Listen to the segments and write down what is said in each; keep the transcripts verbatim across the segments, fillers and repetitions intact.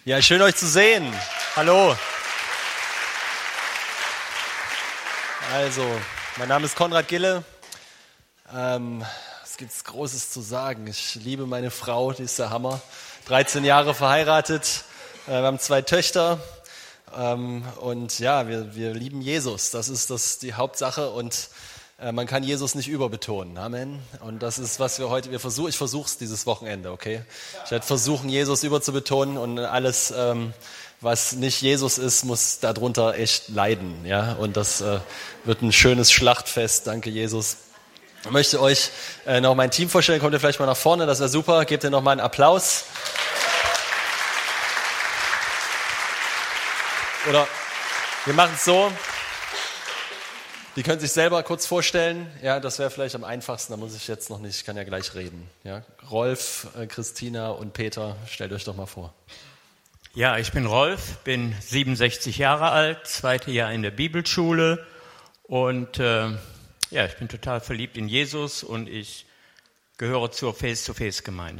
Ja, schön euch zu sehen. Hallo. Also, mein Name ist Konrad Gille. Ähm, was gibt's Großes zu sagen? Ich liebe meine Frau, die ist der Hammer. dreizehn Jahre verheiratet. Äh, wir haben zwei Töchter. Ähm, und ja, wir, wir lieben Jesus. Das ist das, die Hauptsache. Und äh, man kann Jesus nicht überbetonen. Amen. Und das ist, was wir heute, wir versuchen, ich versuche es dieses Wochenende, okay? Ich werde versuchen, Jesus überzubetonen und alles, ähm, was nicht Jesus ist, muss darunter echt leiden, ja? Und das äh, wird ein schönes Schlachtfest. Danke, Jesus. Ich möchte euch äh, noch mein Team vorstellen. Kommt ihr vielleicht mal nach vorne, das wäre super. Gebt ihr noch mal einen Applaus. Oder wir machen es so. Die können sich selber kurz vorstellen. Ja, das wäre vielleicht am einfachsten. Da muss ich jetzt noch nicht. Ich kann ja gleich reden. Ja, Rolf, äh, Christina und Peter, stellt euch doch mal vor. Ja, ich bin Rolf, bin siebenundsechzig Jahre alt, zweite Jahr in der Bibelschule und äh, ja, ich bin total verliebt in Jesus und ich gehöre zur Face-to-Face-Gemeinde.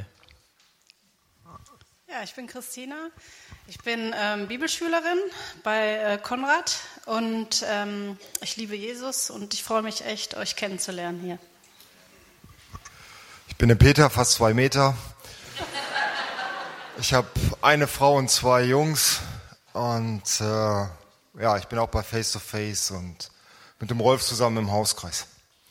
Ja, ich bin Christina. Ich bin ähm, Bibelschülerin bei äh, Konrad und ähm, ich liebe Jesus und ich freue mich echt, euch kennenzulernen hier. Ich bin der Peter, fast zwei Meter. Ich habe eine Frau und zwei Jungs und äh, ja, ich bin auch bei Face to Face und mit dem Rolf zusammen im Hauskreis.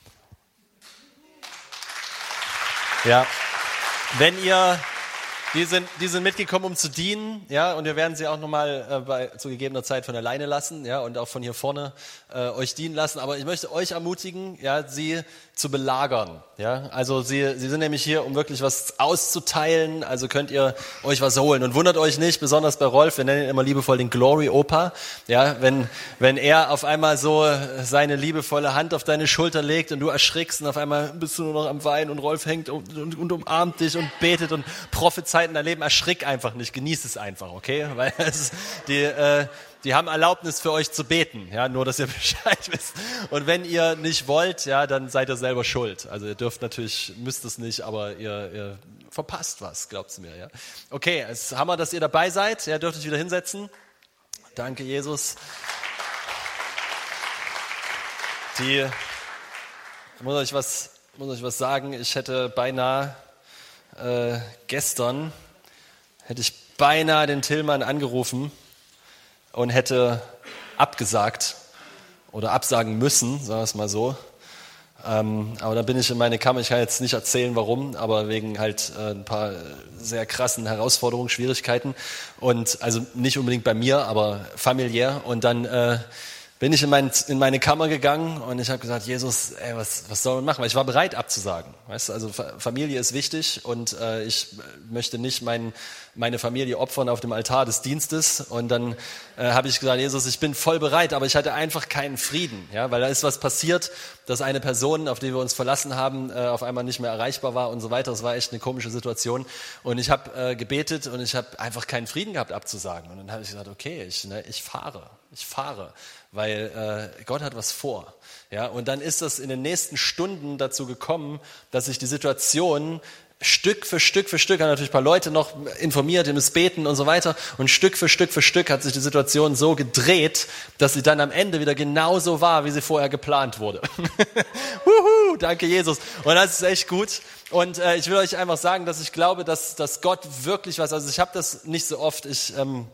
Ja, wenn ihr Die sind, die sind mitgekommen, um zu dienen, ja, und wir werden sie auch nochmal äh, bei zu gegebener Zeit von alleine lassen, ja, und auch von hier vorne äh, euch dienen lassen. Aber ich möchte euch ermutigen, ja, sie zu belagern, ja. Also sie, sie sind nämlich hier, um wirklich was auszuteilen. Also könnt ihr euch was holen und wundert euch nicht, besonders bei Rolf. Wir nennen ihn immer liebevoll den Glory Opa, ja. Wenn wenn er auf einmal so seine liebevolle Hand auf deine Schulter legt und du erschrickst und auf einmal bist du nur noch am Weinen und Rolf hängt und, und, und umarmt dich und betet und prophezeit in dein Leben, erschrick einfach nicht, genieß es einfach, okay? Weil es, die, äh, die haben Erlaubnis für euch zu beten, ja, nur dass ihr Bescheid wisst. Und wenn ihr nicht wollt, ja, dann seid ihr selber schuld. Also ihr dürft natürlich, müsst es nicht, aber ihr, ihr verpasst was, glaubt's mir, ja. Okay, es ist Hammer, dass ihr dabei seid, ja, dürft euch wieder hinsetzen. Danke, Jesus. Die, ich muss euch was, muss euch was sagen, ich hätte beinahe Äh, gestern hätte ich beinahe den Tillmann angerufen und hätte abgesagt oder absagen müssen, sagen wir es mal so. Ähm, aber dann bin ich in meine Kammer, ich kann jetzt nicht erzählen, warum, aber wegen halt äh, ein paar sehr krassen Herausforderungen, Schwierigkeiten und also nicht unbedingt bei mir, aber familiär und dann äh, bin ich in, mein, in meine Kammer gegangen und ich habe gesagt, Jesus, ey, was, was soll man machen? Weil ich war bereit abzusagen. Weißt du, also Familie ist wichtig und äh, ich möchte nicht mein, meine Familie opfern auf dem Altar des Dienstes. Und dann äh, habe ich gesagt, Jesus, ich bin voll bereit, aber ich hatte einfach keinen Frieden, ja, weil da ist was passiert, dass eine Person, auf die wir uns verlassen haben, äh, auf einmal nicht mehr erreichbar war und so weiter. Das war echt eine komische Situation. Und ich habe äh, gebetet und ich habe einfach keinen Frieden gehabt abzusagen. Und dann habe ich gesagt, okay, ich, ne, ich fahre, ich fahre. Weil äh, Gott hat was vor. Ja, und dann ist es in den nächsten Stunden dazu gekommen, dass sich die Situation Stück für Stück für Stück, haben natürlich ein paar Leute noch informiert, ihr müsst beten und so weiter, und Stück für Stück für Stück hat sich die Situation so gedreht, dass sie dann am Ende wieder genauso war, wie sie vorher geplant wurde. Wuhu, danke Jesus. Und das ist echt gut. Und äh, ich will euch einfach sagen, dass ich glaube, dass, dass Gott wirklich was, also ich habe das nicht so oft, ich... Ähm,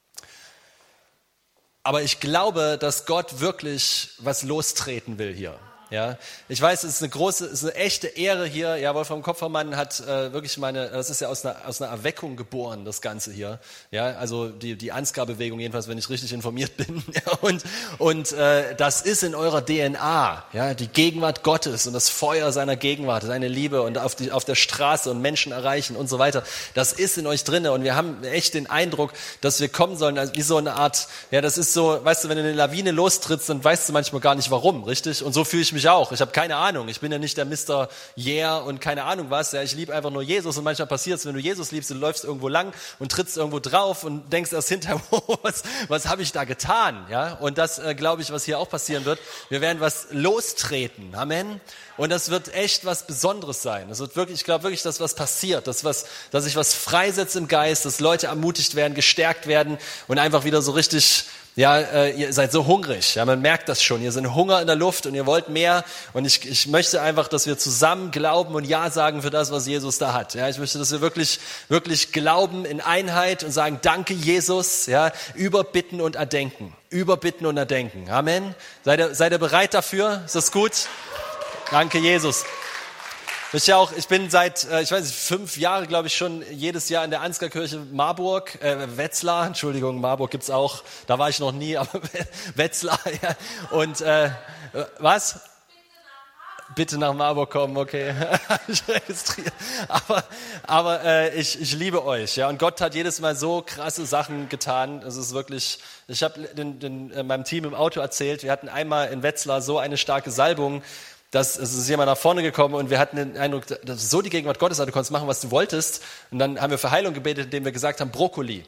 Aber ich glaube, dass Gott wirklich was lostreten will hier. Ja, ich weiß, es ist eine große, es ist eine echte Ehre hier. Ja, Wolfram Kopfermann hat äh, wirklich meine, das ist ja aus einer aus einer Erweckung geboren, das Ganze hier. Ja, also die die Ansgar-Bewegung jedenfalls, wenn ich richtig informiert bin. Ja, und und äh, das ist in eurer D N A. Ja, die Gegenwart Gottes und das Feuer seiner Gegenwart, seine Liebe und auf die auf der Straße und Menschen erreichen und so weiter. Das ist in euch drinne und wir haben echt den Eindruck, dass wir kommen sollen, also wie so eine Art. Ja, das ist so, weißt du, wenn du eine Lawine lostrittst, dann weißt du manchmal gar nicht warum, richtig? Und so fühle ich mich mich auch. Ich habe keine Ahnung. Ich bin ja nicht der Mister Yeah und keine Ahnung was. Ja, ich liebe einfach nur Jesus und manchmal passiert es, wenn du Jesus liebst, du läufst irgendwo lang und trittst irgendwo drauf und denkst erst hinterher, was, was habe ich da getan? Ja, und das äh, glaube ich, was hier auch passieren wird. Wir werden was lostreten. Amen. Und das wird echt was Besonderes sein. Das wird wirklich, ich glaube wirklich, dass was passiert, dass was, dass sich was freisetzt im Geist, dass Leute ermutigt werden, gestärkt werden und einfach wieder so richtig, ja, äh, ihr seid so hungrig. Ja, man merkt das schon. Ihr seid Hunger in der Luft und ihr wollt mehr. Und ich, ich möchte einfach, dass wir zusammen glauben und Ja sagen für das, was Jesus da hat. Ja, ich möchte, dass wir wirklich, wirklich glauben in Einheit und sagen, danke Jesus, ja, überbitten und erdenken. Überbitten und erdenken. Amen. Seid ihr, seid ihr bereit dafür? Ist das gut? Danke, Jesus. Ich, ja auch, ich bin seit, ich weiß nicht, fünf Jahre, glaube ich, schon jedes Jahr in der Ansgarkirche Marburg, äh, Wetzlar, Entschuldigung, Marburg gibt's auch, da war ich noch nie, aber Wetzlar, ja. Und, äh, was? Bitte nach Marburg kommen, okay. Ich registriere. Aber, aber äh, ich, ich liebe euch, ja. Und Gott hat jedes Mal so krasse Sachen getan. Es ist wirklich. Ich habe den, den, äh, meinem Team im Auto erzählt. Wir hatten einmal in Wetzlar so eine starke Salbung, dass es ist jemand nach vorne gekommen und wir hatten den Eindruck, dass so die Gegenwart Gottes war, du konntest machen, was du wolltest. Und dann haben wir für Heilung gebetet, indem wir gesagt haben, Brokkoli.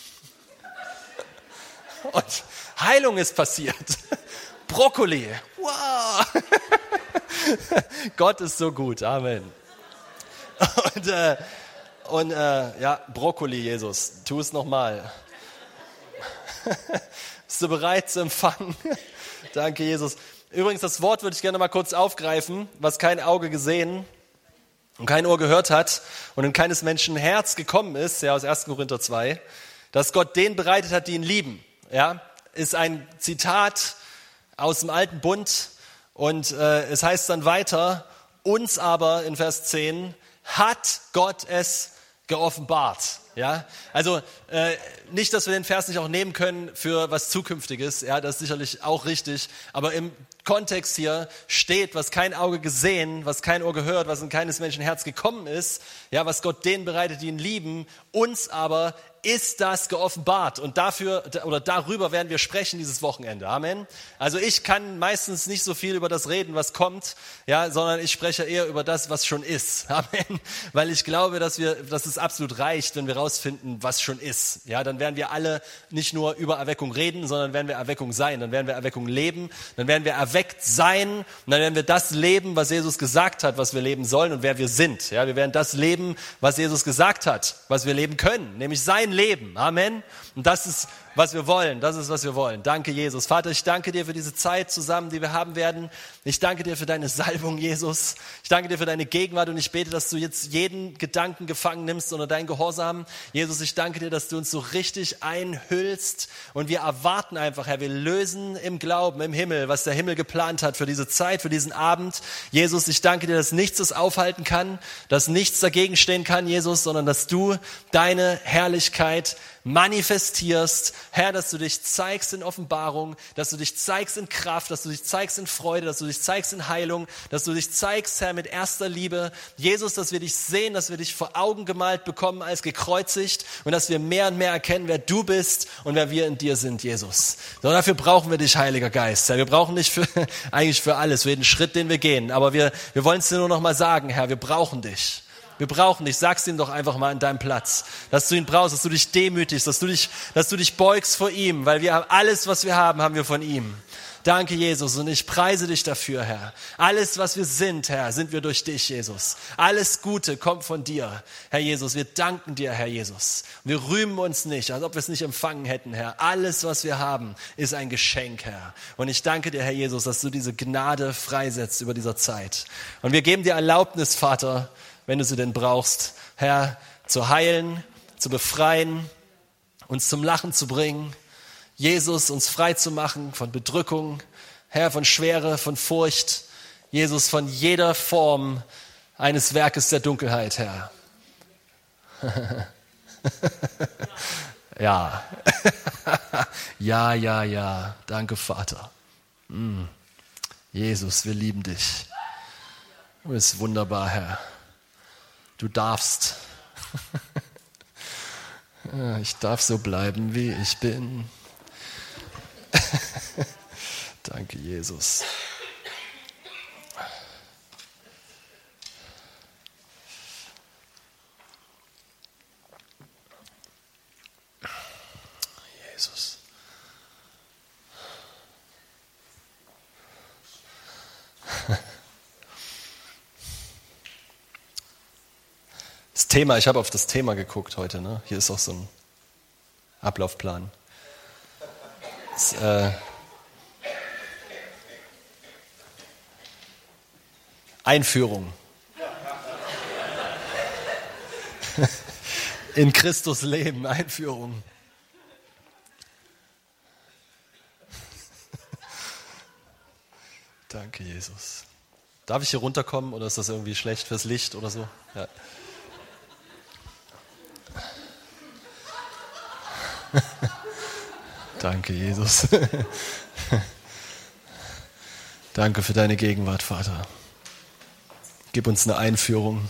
Und Heilung ist passiert. Brokkoli. Wow. Gott ist so gut. Amen. Und, äh, und äh, ja, Brokkoli, Jesus. Tu es nochmal. Bist du bereit zu empfangen? Danke, Jesus. Übrigens, das Wort würde ich gerne mal kurz aufgreifen, was kein Auge gesehen und kein Ohr gehört hat und in keines Menschen Herz gekommen ist, ja, aus ersten Korinther zwei, dass Gott den bereitet hat, die ihn lieben, ja, ist ein Zitat aus dem Alten Bund und äh, es heißt dann weiter, uns aber in Vers zehn hat Gott es geoffenbart. Ja, also äh, nicht, dass wir den Vers nicht auch nehmen können für was Zukünftiges, ja, das ist sicherlich auch richtig, aber im Kontext hier steht, was kein Auge gesehen, was kein Ohr gehört, was in keines Menschen Herz gekommen ist, ja, was Gott denen bereitet, die ihn lieben, uns aber ist das geoffenbart und dafür oder darüber werden wir sprechen dieses Wochenende. Amen. Also ich kann meistens nicht so viel über das reden, was kommt, ja, sondern ich spreche eher über das, was schon ist. Amen. Weil ich glaube, dass wir, dass es absolut reicht, wenn wir rausfinden, was schon ist. Ja, dann werden wir alle nicht nur über Erweckung reden, sondern werden wir Erweckung sein. Dann werden wir Erweckung leben. Dann werden wir erweckt sein. Und dann werden wir das leben, was Jesus gesagt hat, was wir leben sollen und wer wir sind. Ja, wir werden das leben, was Jesus gesagt hat, was wir leben können, nämlich sein Leben. Amen. Und das ist, was wir wollen. Das ist, was wir wollen. Danke, Jesus. Vater, ich danke dir für diese Zeit zusammen, die wir haben werden. Ich danke dir für deine Salbung, Jesus. Ich danke dir für deine Gegenwart und ich bete, dass du jetzt jeden Gedanken gefangen nimmst unter deinen Gehorsam. Jesus, ich danke dir, dass du uns so richtig einhüllst und wir erwarten einfach, Herr, wir lösen im Glauben, im Himmel, was der Himmel geplant hat für diese Zeit, für diesen Abend. Jesus, ich danke dir, dass nichts es aufhalten kann, dass nichts dagegen stehen kann, Jesus, sondern dass du deine Herrlichkeit manifestierst, Herr, dass du dich zeigst in Offenbarung, dass du dich zeigst in Kraft, dass du dich zeigst in Freude, dass du dich zeigst in Heilung, dass du dich zeigst, Herr, mit erster Liebe. Jesus, dass wir dich sehen, dass wir dich vor Augen gemalt bekommen als gekreuzigt und dass wir mehr und mehr erkennen, wer du bist und wer wir in dir sind, Jesus. So, dafür brauchen wir dich, Heiliger Geist. Herr, wir brauchen dich für, eigentlich für alles, für jeden Schritt, den wir gehen. Aber wir, wir wollen es dir nur noch mal sagen, Herr, wir brauchen dich. Wir brauchen dich. Sag's ihm doch einfach mal an deinem Platz, dass du ihn brauchst, dass du dich demütigst, dass du dich, dass du dich beugst vor ihm, weil wir haben alles, was wir haben, haben wir von ihm. Danke, Jesus, und ich preise dich dafür, Herr. Alles, was wir sind, Herr, sind wir durch dich, Jesus. Alles Gute kommt von dir, Herr Jesus. Wir danken dir, Herr Jesus. Wir rühmen uns nicht, als ob wir es nicht empfangen hätten, Herr. Alles, was wir haben, ist ein Geschenk, Herr. Und ich danke dir, Herr Jesus, dass du diese Gnade freisetzt über dieser Zeit. Und wir geben dir Erlaubnis, Vater, wenn du sie denn brauchst, Herr, zu heilen, zu befreien, uns zum Lachen zu bringen, Jesus, uns frei zu machen von Bedrückung, Herr, von Schwere, von Furcht, Jesus, von jeder Form eines Werkes der Dunkelheit, Herr. Ja, ja, ja, ja, danke, Vater. Mm. Jesus, wir lieben dich. Du bist wunderbar, Herr. Du darfst. Ich darf so bleiben, wie ich bin. Danke, Jesus. Jesus. Das Thema, ich habe auf das Thema geguckt heute, ne? Hier ist auch so ein Ablaufplan. Das, äh, Einführung. In Christus leben, Einführung. Danke, Jesus. Darf ich hier runterkommen oder ist das irgendwie schlecht fürs Licht oder so? Ja. Danke, Jesus. Danke für deine Gegenwart, Vater. Gib uns eine Einführung.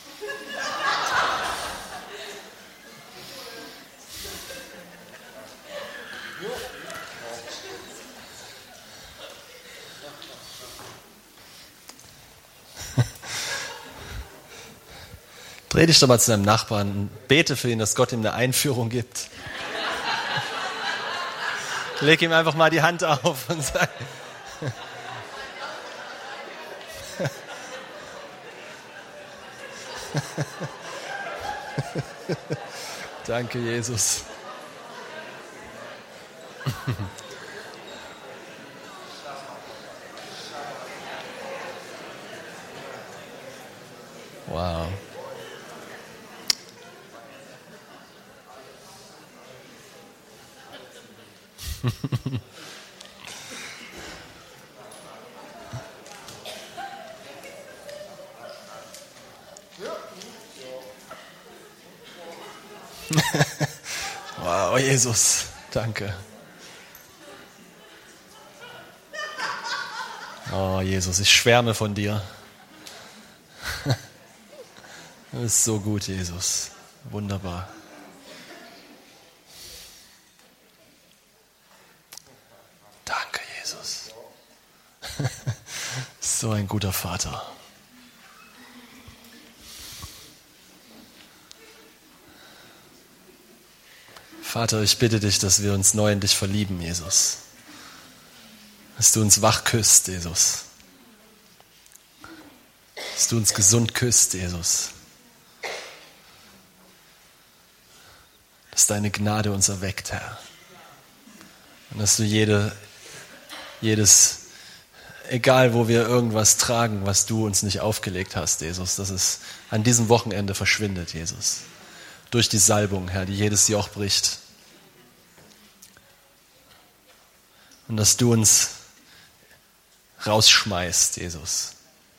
Dreh dich doch mal zu deinem Nachbarn und bete für ihn, dass Gott ihm eine Einführung gibt. Leg ihm einfach mal die Hand auf und sag... Danke, Jesus. Wow. Wow, Jesus, danke. Oh, Jesus, ich schwärme von dir. Das ist so gut, Jesus. Wunderbar. Danke, Jesus. So ein guter Vater. Vater, ich bitte dich, dass wir uns neu in dich verlieben, Jesus. Dass du uns wach küsst, Jesus. Dass du uns gesund küsst, Jesus. Dass deine Gnade uns erweckt, Herr. Und dass du jede, jedes, egal wo wir irgendwas tragen, was du uns nicht aufgelegt hast, Jesus, dass es an diesem Wochenende verschwindet, Jesus. Durch die Salbung, Herr, die jedes Joch bricht. Und dass du uns rausschmeißt, Jesus.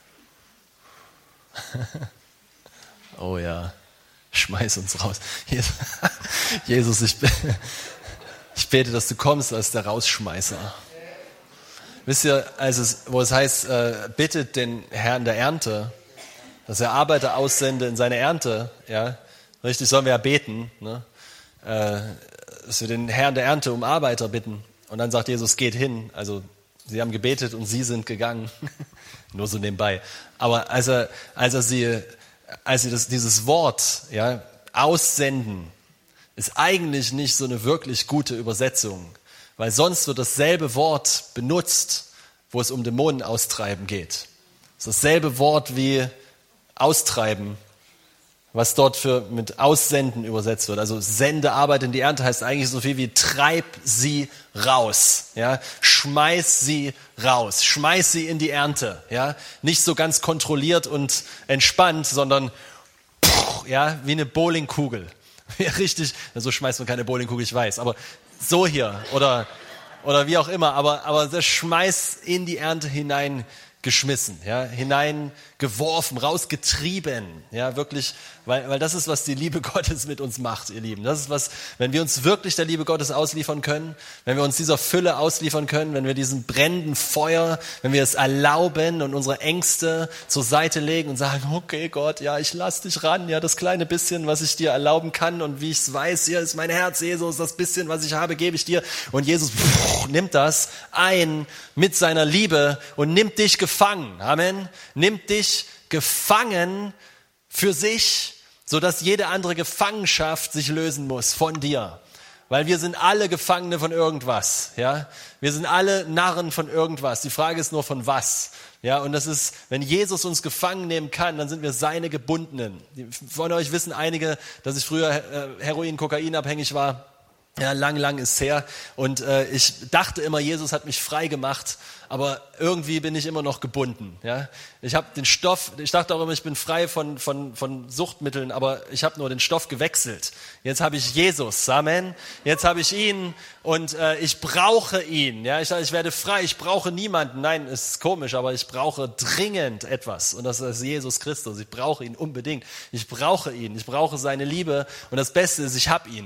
Oh ja, schmeiß uns raus. Jesus, ich, ich bete, dass du kommst als der Rausschmeißer. Wisst ihr, als es, wo es heißt, äh, bittet den Herrn der Ernte, dass er Arbeiter aussende in seine Ernte, ja, richtig, sollen wir ja beten, ne? äh, dass wir den Herrn der Ernte um Arbeiter bitten. Und dann sagt Jesus, geht hin. Also sie haben gebetet und sie sind gegangen. Nur so nebenbei. Aber als er, als er sie, als sie das, dieses Wort, ja, aussenden, ist eigentlich nicht so eine wirklich gute Übersetzung. Weil sonst wird dasselbe Wort benutzt, wo es um Dämonen austreiben geht. Das ist dasselbe Wort wie austreiben, was dort für mit aussenden übersetzt wird. Also sende Arbeit in die Ernte heißt eigentlich so viel wie treib sie raus, ja, schmeiß sie raus, schmeiß sie in die Ernte, ja, nicht so ganz kontrolliert und entspannt, sondern ja, wie eine Bowlingkugel. Ja, richtig, so schmeißt man keine Bowlingkugel, ich weiß, aber so hier oder oder wie auch immer, aber aber das schmeiß in die Ernte hinein geschmissen, ja, hineingeworfen, rausgetrieben, ja, wirklich, weil, weil das ist, was die Liebe Gottes mit uns macht, ihr Lieben. Das ist was, wenn wir uns wirklich der Liebe Gottes ausliefern können, wenn wir uns dieser Fülle ausliefern können, wenn wir diesen brennenden Feuer, wenn wir es erlauben und unsere Ängste zur Seite legen und sagen, okay Gott, ja, ich lass dich ran, ja, das kleine bisschen, was ich dir erlauben kann und wie ich es weiß, hier ist mein Herz, Jesus, das bisschen, was ich habe, gebe ich dir. Und Jesus pff, nimmt das ein mit seiner Liebe und nimmt dich gefangen. Amen. Nimmt dich gefangen für sich, sodass jede andere Gefangenschaft sich lösen muss von dir. Weil wir sind alle Gefangene von irgendwas, ja. Wir sind alle Narren von irgendwas. Die Frage ist nur von was, ja. Und das ist, wenn Jesus uns gefangen nehmen kann, dann sind wir seine Gebundenen. Von euch wissen einige, dass ich früher äh, Heroin, Kokain abhängig war. Ja, lang, lang ist her. Und äh, ich dachte immer, Jesus hat mich frei gemacht, aber irgendwie bin ich immer noch gebunden. Ja, ich habe den Stoff. Ich dachte auch immer, ich bin frei von von von Suchtmitteln, aber ich habe nur den Stoff gewechselt. Jetzt habe ich Jesus, Amen. Jetzt habe ich ihn und äh, ich brauche ihn. Ja, ich dachte, ich werde frei. Ich brauche niemanden. Nein, ist komisch, aber ich brauche dringend etwas und das ist Jesus Christus. Ich brauche ihn unbedingt. Ich brauche ihn. Ich brauche seine Liebe und das Beste ist, ich habe ihn.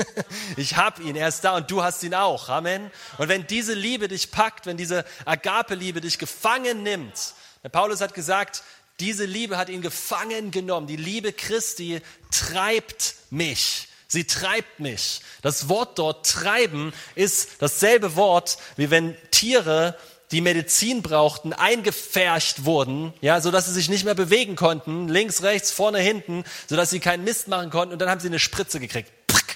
Ich habe ihn. Er ist da und du hast ihn auch. Amen. Und wenn diese Liebe dich packt, wenn diese Agape-Liebe dich gefangen nimmt. Der Paulus hat gesagt, diese Liebe hat ihn gefangen genommen. Die Liebe Christi treibt mich. Sie treibt mich. Das Wort dort treiben ist dasselbe Wort, wie wenn Tiere, die Medizin brauchten, eingepfercht wurden, ja, sodass sie sich nicht mehr bewegen konnten, links, rechts, vorne, hinten, sodass sie keinen Mist machen konnten und dann haben sie eine Spritze gekriegt.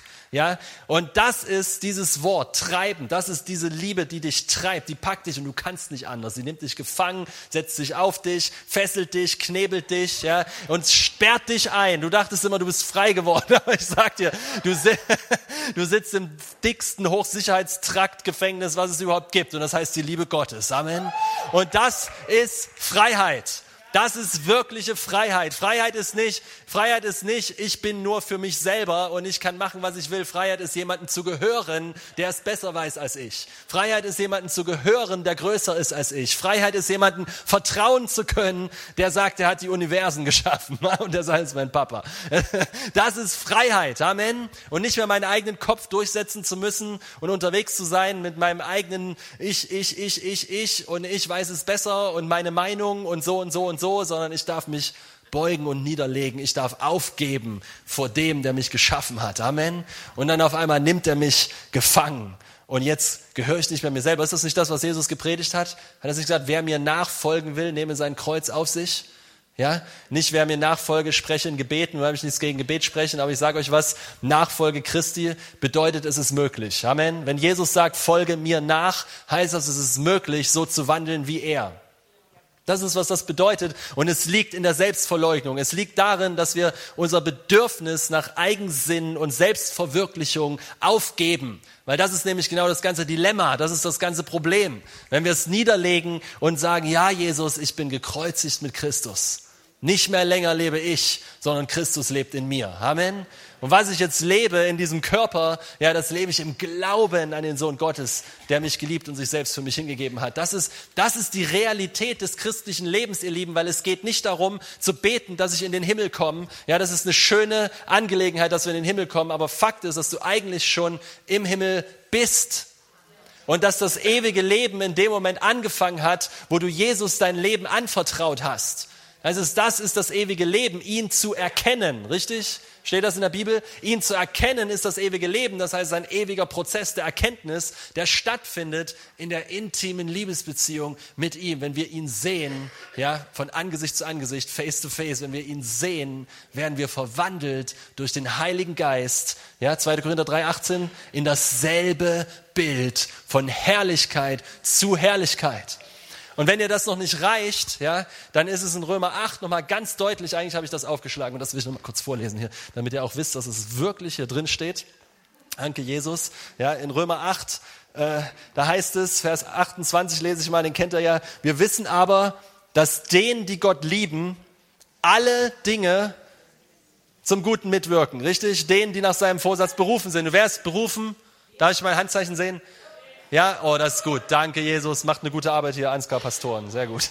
Ja, und das ist dieses Wort, treiben, das ist diese Liebe, die dich treibt, die packt dich und du kannst nicht anders. Sie nimmt dich gefangen, setzt sich auf dich, fesselt dich, knebelt dich, ja, und sperrt dich ein. Du dachtest immer, du bist frei geworden, aber ich sag dir, du, du sitzt im dicksten Hochsicherheitstraktgefängnis, was es überhaupt gibt und das heißt die Liebe Gottes. Amen. Und das ist Freiheit. Das ist wirkliche Freiheit. Freiheit ist nicht, Freiheit ist nicht, ich bin nur für mich selber und ich kann machen, was ich will. Freiheit ist, jemandem zu gehören, der es besser weiß als ich. Freiheit ist, jemandem zu gehören, der größer ist als ich. Freiheit ist, jemandem vertrauen zu können, der sagt, er hat die Universen geschaffen und der sagt, es ist mein Papa. Das ist Freiheit. Amen. Und nicht mehr meinen eigenen Kopf durchsetzen zu müssen und unterwegs zu sein mit meinem eigenen Ich, ich, ich, ich, ich und ich weiß es besser und meine Meinung und so und so und so, sondern ich darf mich beugen und niederlegen. Ich darf aufgeben vor dem, der mich geschaffen hat. Amen. Und dann auf einmal nimmt er mich gefangen. Und jetzt gehöre ich nicht mehr mir selber. Ist das nicht das, was Jesus gepredigt hat? Hat er nicht gesagt, wer mir nachfolgen will, nehme sein Kreuz auf sich? Ja, nicht wer mir Nachfolge spreche in Gebeten, weil ich nichts gegen Gebet sprechen, aber ich sage euch was, Nachfolge Christi bedeutet, es ist möglich. Amen. Wenn Jesus sagt, folge mir nach, heißt das, es ist möglich, so zu wandeln wie er. Das ist, was das bedeutet. Und es liegt in der Selbstverleugnung. Es liegt darin, dass wir unser Bedürfnis nach Eigensinn und Selbstverwirklichung aufgeben. Weil das ist nämlich genau das ganze Dilemma. Das ist das ganze Problem. Wenn wir es niederlegen und sagen, ja, Jesus, ich bin gekreuzigt mit Christus. Nicht mehr länger lebe ich, sondern Christus lebt in mir. Amen. Und was ich jetzt lebe in diesem Körper, ja, das lebe ich im Glauben an den Sohn Gottes, der mich geliebt und sich selbst für mich hingegeben hat. Das ist, das ist die Realität des christlichen Lebens, ihr Lieben, weil es geht nicht darum, zu beten, dass ich in den Himmel komme. Ja, das ist eine schöne Angelegenheit, dass wir in den Himmel kommen, aber Fakt ist, dass du eigentlich schon im Himmel bist. Und dass das ewige Leben in dem Moment angefangen hat, wo du Jesus dein Leben anvertraut hast. Also das ist das ewige Leben, ihn zu erkennen, richtig? Steht das in der Bibel? Ihn zu erkennen ist das ewige Leben, das heißt ein ewiger Prozess der Erkenntnis, der stattfindet in der intimen Liebesbeziehung mit ihm. Wenn wir ihn sehen, ja, von Angesicht zu Angesicht, face to face, wenn wir ihn sehen, werden wir verwandelt durch den Heiligen Geist, ja, zweiter Korinther drei achtzehn, in dasselbe Bild von Herrlichkeit zu Herrlichkeit. Und wenn dir das noch nicht reicht, ja, dann ist es in Römer acht nochmal ganz deutlich, eigentlich habe ich das aufgeschlagen und das will ich nochmal kurz vorlesen hier, damit ihr auch wisst, dass es wirklich hier drin steht. Danke, Jesus. Ja, in Römer acht, äh, da heißt es, Vers achtundzwanzig lese ich mal, den kennt ihr ja, wir wissen aber, dass denen, die Gott lieben, alle Dinge zum Guten mitwirken, richtig? Denen, die nach seinem Vorsatz berufen sind. Du wärst berufen, darf ich mein Handzeichen sehen? Ja, oh, das ist gut. Danke, Jesus. Macht eine gute Arbeit hier, Ansgar Pastoren. Sehr gut.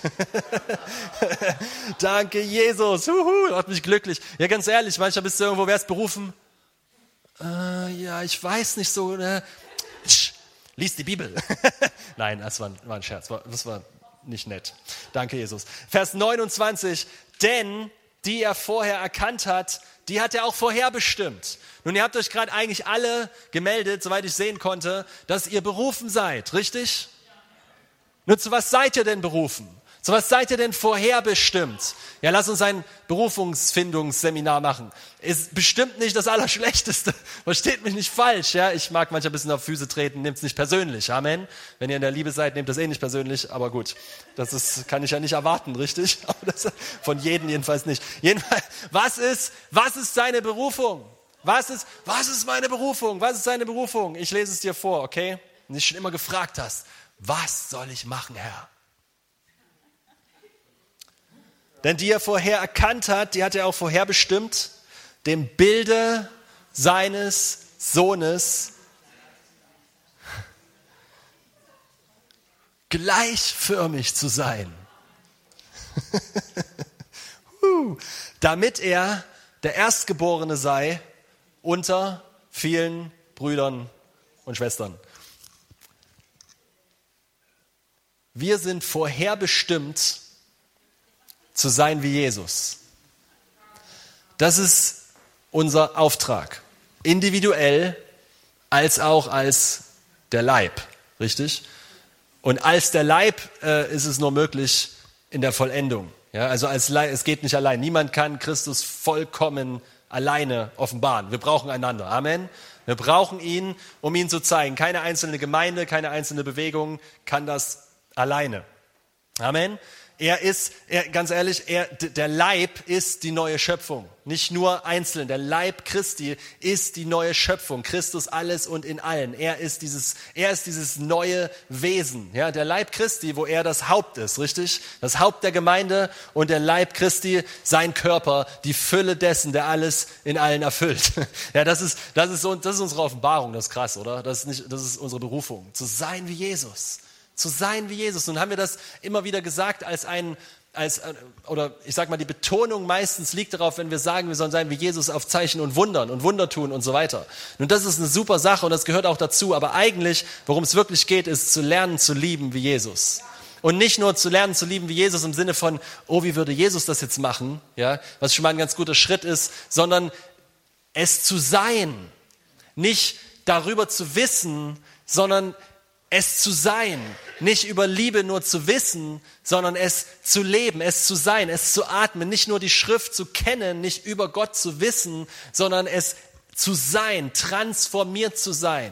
Danke, Jesus. Huhu, macht mich glücklich. Ja, ganz ehrlich, manchmal bist du irgendwo, wärst berufen. Äh, ja, ich weiß nicht so. Ne? Lies die Bibel. Nein, das war, war ein Scherz. Das war nicht nett. Danke, Jesus. Vers neunundzwanzig. Denn die er vorher erkannt hat, die hat er auch vorherbestimmt. Nun, ihr habt euch gerade eigentlich alle gemeldet, soweit ich sehen konnte, dass ihr berufen seid, richtig? Nur zu was seid ihr denn berufen? Zu was seid ihr denn vorherbestimmt? Ja, lass uns ein Berufungsfindungsseminar machen. Ist bestimmt nicht das Allerschlechteste. Versteht mich nicht falsch. Ja, ich mag manchmal ein bisschen auf Füße treten, nehmt es nicht persönlich. Amen. Wenn ihr in der Liebe seid, nehmt das eh nicht persönlich. Aber gut, das ist, kann ich ja nicht erwarten, richtig? Aber das, von jedem jedenfalls nicht. Jedenfalls, was ist, was ist seine Berufung? Was ist, was ist meine Berufung? Was ist seine Berufung? Ich lese es dir vor, okay? Und dich schon immer gefragt hast, was soll ich machen, Herr? Denn die er vorher erkannt hat, die hat er auch vorherbestimmt, dem Bilde seines Sohnes gleichförmig zu sein. Damit er der Erstgeborene sei unter vielen Brüdern und Schwestern. Wir sind vorherbestimmt zu sein wie Jesus. Das ist unser Auftrag. Individuell als auch als der Leib. Richtig? Und als der Leib äh, ist es nur möglich in der Vollendung. Ja, also als Leib, es geht nicht allein. Niemand kann Christus vollkommen alleine offenbaren. Wir brauchen einander. Amen. Wir brauchen ihn, um ihn zu zeigen. Keine einzelne Gemeinde, keine einzelne Bewegung kann das alleine. Amen. Er ist, er, ganz ehrlich, er, der Leib ist die neue Schöpfung. Nicht nur einzeln. Der Leib Christi ist die neue Schöpfung. Christus alles und in allen. Er ist dieses, er ist dieses neue Wesen. Ja, der Leib Christi, wo er das Haupt ist, richtig? Das Haupt der Gemeinde und der Leib Christi, sein Körper, die Fülle dessen, der alles in allen erfüllt. Ja, das ist, das ist so, das ist unsere Offenbarung. Das ist krass, oder? Das ist nicht, das ist unsere Berufung. Zu sein wie Jesus. Zu sein wie Jesus. Nun haben wir das immer wieder gesagt als ein, als, oder ich sag mal, die Betonung meistens liegt darauf, wenn wir sagen, wir sollen sein wie Jesus auf Zeichen und Wundern und Wunder tun und so weiter. Nun, das ist eine super Sache und das gehört auch dazu, aber eigentlich, worum es wirklich geht, ist zu lernen, zu lieben wie Jesus. Und nicht nur zu lernen, zu lieben wie Jesus im Sinne von, oh, wie würde Jesus das jetzt machen, ja, was schon mal ein ganz guter Schritt ist, sondern es zu sein. Nicht darüber zu wissen, sondern es zu sein, nicht über Liebe nur zu wissen, sondern es zu leben, es zu sein, es zu atmen, nicht nur die Schrift zu kennen, nicht über Gott zu wissen, sondern es zu sein, transformiert zu sein.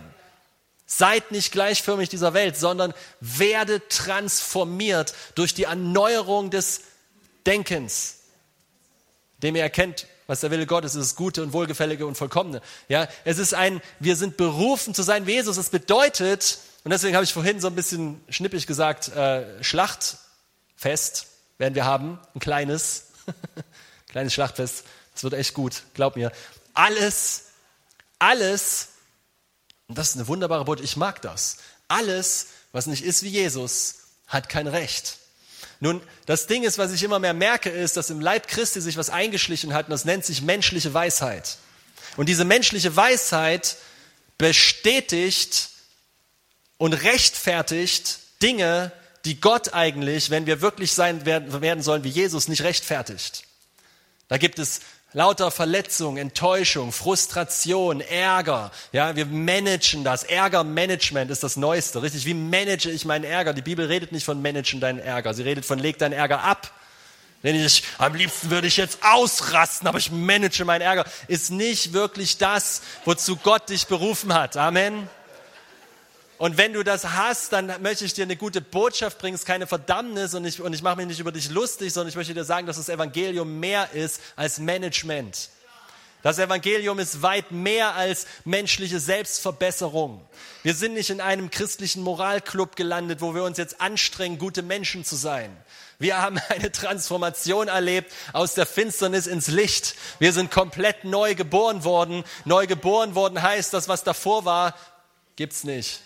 Seid nicht gleichförmig dieser Welt, sondern werdet transformiert durch die Erneuerung des Denkens, dem ihr erkennt, was der Wille Gottes ist, das Gute und Wohlgefällige und Vollkommene. Ja, es ist ein, wir sind berufen zu sein wie Jesus. Es bedeutet, und deswegen habe ich vorhin so ein bisschen schnippig gesagt, äh, Schlachtfest werden wir haben, ein kleines, kleines Schlachtfest. Das wird echt gut, glaub mir. Alles, alles, und das ist eine wunderbare Botschaft, ich mag das. Alles, was nicht ist wie Jesus, hat kein Recht. Nun, das Ding ist, was ich immer mehr merke, ist, dass im Leib Christi sich was eingeschlichen hat und das nennt sich menschliche Weisheit. Und diese menschliche Weisheit bestätigt und rechtfertigt Dinge, die Gott eigentlich, wenn wir wirklich sein werden, werden sollen wie Jesus, nicht rechtfertigt. Da gibt es lauter Verletzung, Enttäuschung, Frustration, Ärger. Ja, wir managen das. Ärgermanagement ist das Neueste. Richtig, wie manage ich meinen Ärger? Die Bibel redet nicht von managen deinen Ärger. Sie redet von leg deinen Ärger ab. Wenn ich, am liebsten würde ich jetzt ausrasten, aber ich manage meinen Ärger. Ist nicht wirklich das, wozu Gott dich berufen hat. Amen. Und wenn du das hast, dann möchte ich dir eine gute Botschaft bringen. Es ist keine Verdammnis und ich, und ich mache mich nicht über dich lustig, sondern ich möchte dir sagen, dass das Evangelium mehr ist als Management. Das Evangelium ist weit mehr als menschliche Selbstverbesserung. Wir sind nicht in einem christlichen Moralclub gelandet, wo wir uns jetzt anstrengen, gute Menschen zu sein. Wir haben eine Transformation erlebt aus der Finsternis ins Licht. Wir sind komplett neu geboren worden. Neu geboren worden heißt, das, was davor war, gibt's nicht.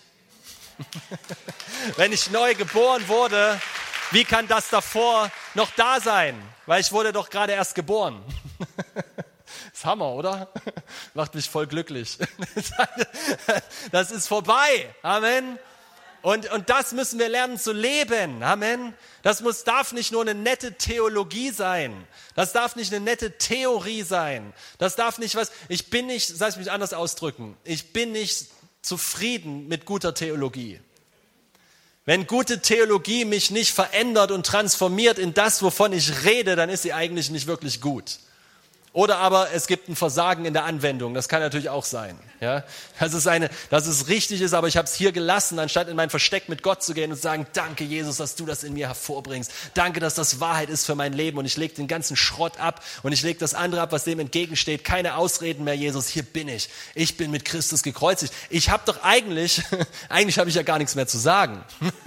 Wenn ich neu geboren wurde, wie kann das davor noch da sein? Weil ich wurde doch gerade erst geboren. Das ist Hammer, oder? Macht mich voll glücklich. Das ist vorbei. Amen. Und, und das müssen wir lernen zu leben. Amen. Das muss, darf nicht nur eine nette Theologie sein. Das darf nicht eine nette Theorie sein. Das darf nicht was, ich bin nicht, soll ich mich anders ausdrücken, ich bin nicht zufrieden mit guter Theologie. Wenn gute Theologie mich nicht verändert und transformiert in das, wovon ich rede, dann ist sie eigentlich nicht wirklich gut. Oder aber es gibt ein Versagen in der Anwendung, das kann natürlich auch sein. Ja? Dass es eine, dass es richtig ist, aber ich habe es hier gelassen, anstatt in mein Versteck mit Gott zu gehen und zu sagen, danke Jesus, dass du das in mir hervorbringst. Danke, dass das Wahrheit ist für mein Leben und ich lege den ganzen Schrott ab und ich lege das andere ab, was dem entgegensteht. Keine Ausreden mehr, Jesus, hier bin ich. Ich bin mit Christus gekreuzigt. Ich habe doch eigentlich, eigentlich habe ich ja gar nichts mehr zu sagen.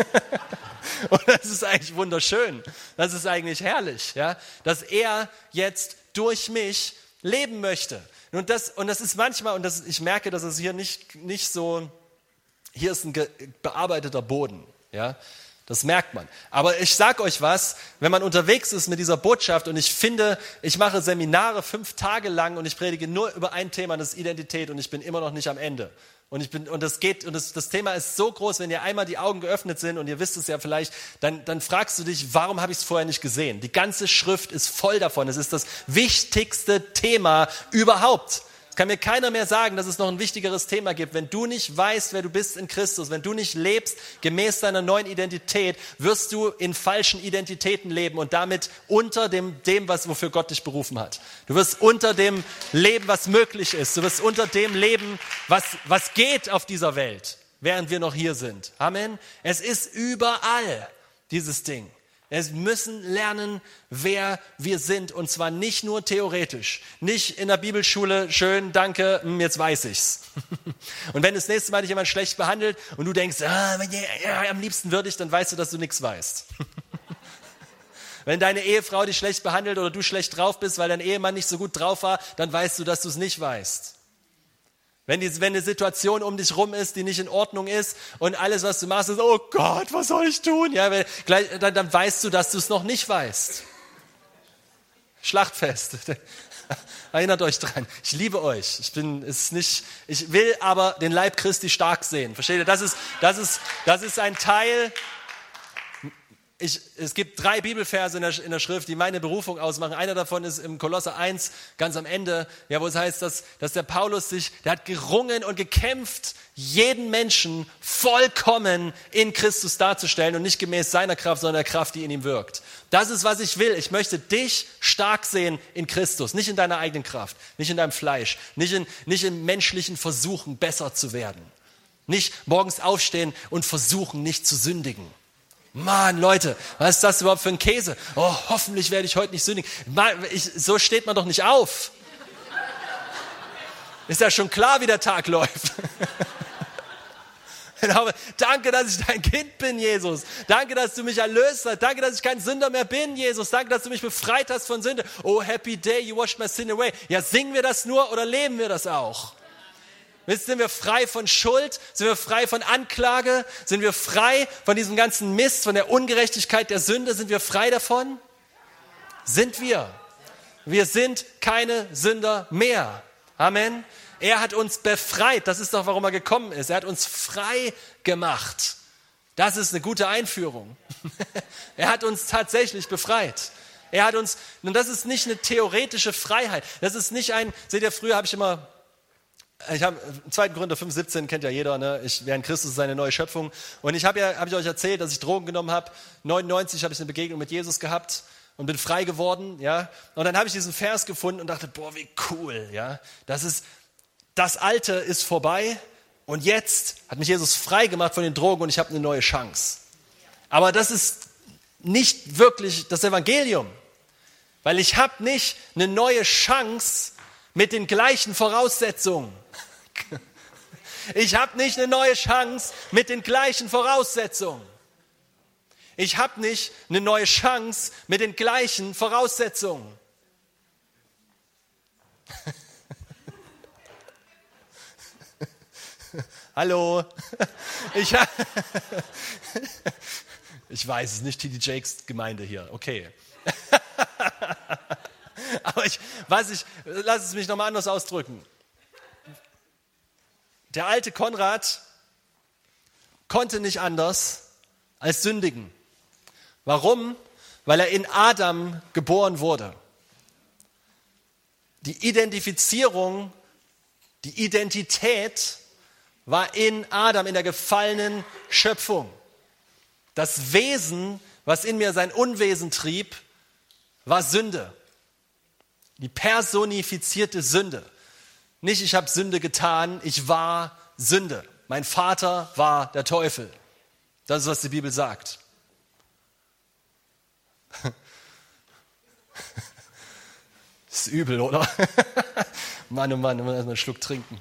Und das ist eigentlich wunderschön. Das ist eigentlich herrlich, ja? Dass er jetzt durch mich leben möchte. Und das, und das ist manchmal, und das, ich merke, dass es hier nicht, nicht so, hier ist ein ge, bearbeiteter Boden, ja, das merkt man. Aber ich sage euch was, wenn man unterwegs ist mit dieser Botschaft und ich finde, ich mache Seminare fünf Tage lang und ich predige nur über ein Thema, das ist Identität und ich bin immer noch nicht am Ende. Und ich bin, und das geht, und das, das Thema ist so groß, wenn ihr einmal die Augen geöffnet sind und ihr wisst es ja vielleicht, dann, dann fragst du dich, warum habe ich es vorher nicht gesehen? Die ganze Schrift ist voll davon. Es ist das wichtigste Thema überhaupt. Es kann mir keiner mehr sagen, dass es noch ein wichtigeres Thema gibt. Wenn du nicht weißt, wer du bist in Christus, wenn du nicht lebst gemäß deiner neuen Identität, wirst du in falschen Identitäten leben und damit unter dem, dem was, wofür Gott dich berufen hat. Du wirst unter dem leben, was möglich ist. Du wirst unter dem leben, was, was geht auf dieser Welt, während wir noch hier sind. Amen. Es ist überall, dieses Ding. Wir müssen lernen, wer wir sind, und zwar nicht nur theoretisch. Nicht in der Bibelschule, schön, danke, jetzt weiß ich's. Und wenn das nächste Mal dich jemand schlecht behandelt und du denkst, ah, ja, am liebsten würde ich, dann weißt du, dass du nichts weißt. Wenn deine Ehefrau dich schlecht behandelt oder du schlecht drauf bist, weil dein Ehemann nicht so gut drauf war, dann weißt du, dass du es nicht weißt. Wenn, die, wenn eine Situation um dich rum ist, die nicht in Ordnung ist und alles, was du machst, ist, oh Gott, was soll ich tun? Ja, wenn, gleich, dann, dann weißt du, dass du es noch nicht weißt. Schlachtfest. Erinnert euch dran. Ich liebe euch. Ich bin, es ist nicht, ich will aber den Leib Christi stark sehen. Versteht ihr? Das ist, das ist, das ist ein Teil. Ich, es gibt drei Bibelverse in der, in der Schrift, die meine Berufung ausmachen. Einer davon ist im Kolosser eins, ganz am Ende, ja, wo es heißt, dass, dass der Paulus sich, der hat gerungen und gekämpft, jeden Menschen vollkommen in Christus darzustellen und nicht gemäß seiner Kraft, sondern der Kraft, die in ihm wirkt. Das ist, was ich will. Ich möchte dich stark sehen in Christus, nicht in deiner eigenen Kraft, nicht in deinem Fleisch, nicht in, nicht in menschlichen Versuchen, besser zu werden. Nicht morgens aufstehen und versuchen, nicht zu sündigen. Mann, Leute, was ist das überhaupt für ein Käse? Oh, hoffentlich werde ich heute nicht sündigen. Ich, so steht man doch nicht auf. Ist ja schon klar, wie der Tag läuft. Danke, dass ich dein Kind bin, Jesus. Danke, dass du mich erlöst hast. Danke, dass ich kein Sünder mehr bin, Jesus. Danke, dass du mich befreit hast von Sünde. Oh, happy day, you washed my sin away. Ja, singen wir das nur oder leben wir das auch? Sind wir frei von Schuld? Sind wir frei von Anklage? Sind wir frei von diesem ganzen Mist, von der Ungerechtigkeit der Sünde? Sind wir frei davon? Sind wir. Wir sind keine Sünder mehr. Amen. Er hat uns befreit. Das ist doch, warum er gekommen ist. Er hat uns frei gemacht. Das ist eine gute Einführung. Er hat uns tatsächlich befreit. Er hat uns, und das ist nicht eine theoretische Freiheit. Das ist nicht ein, seht ihr, früher habe ich immer, Ich habe zweiten Korinther fünf siebzehn, kennt ja jeder, ne? Ich, wer in Christus ist, eine neue Schöpfung. Und ich habe ja, habe ich euch erzählt, dass ich Drogen genommen habe. neunundneunzig habe ich eine Begegnung mit Jesus gehabt und bin frei geworden, ja. Und dann habe ich diesen Vers gefunden und dachte, boah, wie cool, ja. Das ist, das Alte ist vorbei und jetzt hat mich Jesus frei gemacht von den Drogen und ich habe eine neue Chance. Aber das ist nicht wirklich das Evangelium, weil ich habe nicht eine neue Chance mit den gleichen Voraussetzungen. Ich habe nicht eine neue Chance mit den gleichen Voraussetzungen. Ich habe nicht eine neue Chance mit den gleichen Voraussetzungen. Hallo. Ich, ich weiß es nicht, T D Jakes Gemeinde hier. Okay. Aber ich, was ich, lass es mich nochmal anders ausdrücken. Der alte Konrad konnte nicht anders als sündigen. Warum? Weil er in Adam geboren wurde. Die Identifizierung, die Identität war in Adam, in der gefallenen Schöpfung. Das Wesen, was in mir sein Unwesen trieb, war Sünde. Die personifizierte Sünde. Nicht, ich habe Sünde getan, ich war Sünde. Mein Vater war der Teufel. Das ist, was die Bibel sagt. Das ist übel, oder? Mann, oh Mann, ich muss erstmal einen Schluck trinken.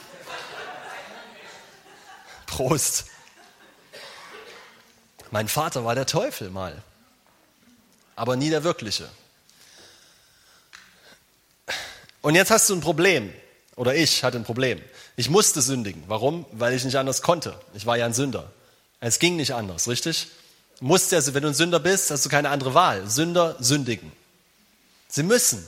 Prost. Mein Vater war der Teufel mal, aber nie der wirkliche. Und jetzt hast du ein Problem, oder ich hatte ein Problem. Ich musste sündigen. Warum? Weil ich nicht anders konnte. Ich war ja ein Sünder. Es ging nicht anders, richtig? Du musst ja, wenn du ein Sünder bist, hast du keine andere Wahl. Sünder sündigen. Sie müssen.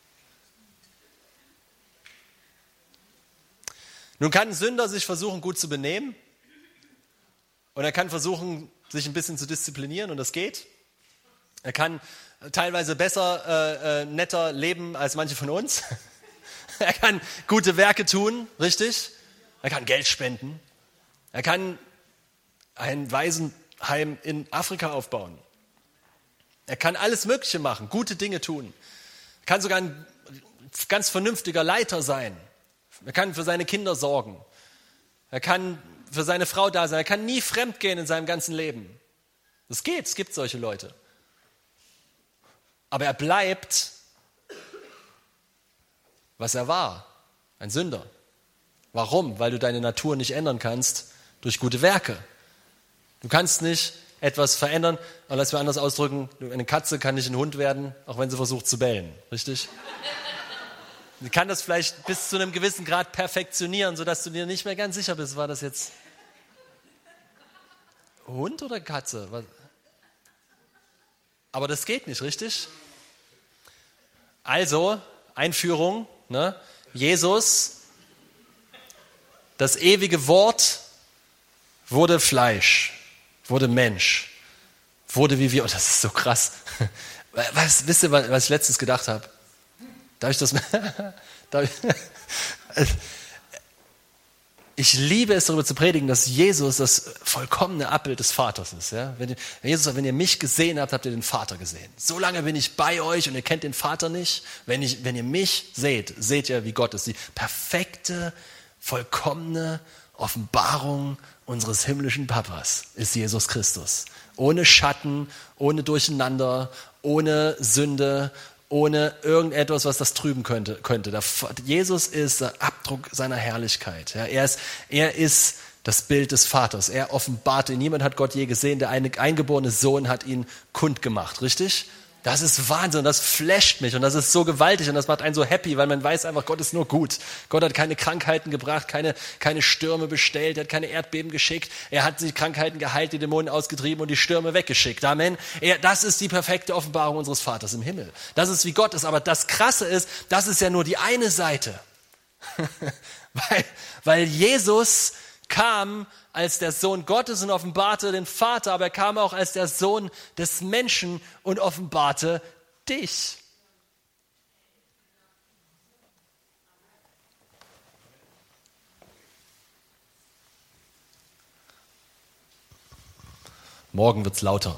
Nun kann ein Sünder sich versuchen, gut zu benehmen. Und er kann versuchen, sich ein bisschen zu disziplinieren, und das geht. Er kann teilweise besser, äh, äh, netter leben als manche von uns. Er kann gute Werke tun, richtig? Er kann Geld spenden. Er kann ein Waisenheim in Afrika aufbauen. Er kann alles Mögliche machen, gute Dinge tun. Er kann sogar ein ganz vernünftiger Leiter sein. Er kann für seine Kinder sorgen. Er kann für seine Frau da sein. Er kann nie fremd gehen in seinem ganzen Leben. Das geht, es gibt solche Leute. Aber er bleibt, was er war, ein Sünder. Warum? Weil du deine Natur nicht ändern kannst durch gute Werke. Du kannst nicht etwas verändern, aber lass mich anders ausdrücken, eine Katze kann nicht ein Hund werden, auch wenn sie versucht zu bellen, richtig? Sie kann das vielleicht bis zu einem gewissen Grad perfektionieren, sodass du dir nicht mehr ganz sicher bist, war das jetzt Hund oder Katze? Was? Aber das geht nicht, richtig? Also, Einführung, ne? Jesus, das ewige Wort, wurde Fleisch, wurde Mensch, wurde wie wir. Oh, das ist so krass. Was, wisst ihr, was ich letztens gedacht habe? Darf ich das? Darf ich, ich liebe es, darüber zu predigen, dass Jesus das vollkommene Abbild des Vaters ist. Ja? Wenn, Jesus sagt, wenn ihr mich gesehen habt, habt ihr den Vater gesehen. So lange bin ich bei euch und ihr kennt den Vater nicht. Wenn, ich, wenn ihr mich seht, seht ihr, wie Gott ist. Die perfekte, vollkommene Offenbarung unseres himmlischen Papas ist Jesus Christus. Ohne Schatten, ohne Durcheinander, ohne Sünde, ohne irgendetwas, was das trüben könnte. könnte. Der, Jesus ist der Abdruck seiner Herrlichkeit. Ja, er, ist, er ist das Bild des Vaters. Er offenbarte ihn. Niemand hat Gott je gesehen. Der eine eingeborene Sohn hat ihn kundgemacht. Richtig? Das ist Wahnsinn. Das flasht mich und das ist so gewaltig und das macht einen so happy, weil man weiß einfach, Gott ist nur gut. Gott hat keine Krankheiten gebracht, keine, keine Stürme bestellt, er hat keine Erdbeben geschickt. Er hat die Krankheiten geheilt, die Dämonen ausgetrieben und die Stürme weggeschickt. Amen. Er, das ist die perfekte Offenbarung unseres Vaters im Himmel. Das ist, wie Gott ist. Aber das Krasse ist, das ist ja nur die eine Seite. weil, weil Jesus kam als der Sohn Gottes und offenbarte den Vater, aber er kam auch als der Sohn des Menschen und offenbarte dich. Morgen wird's lauter.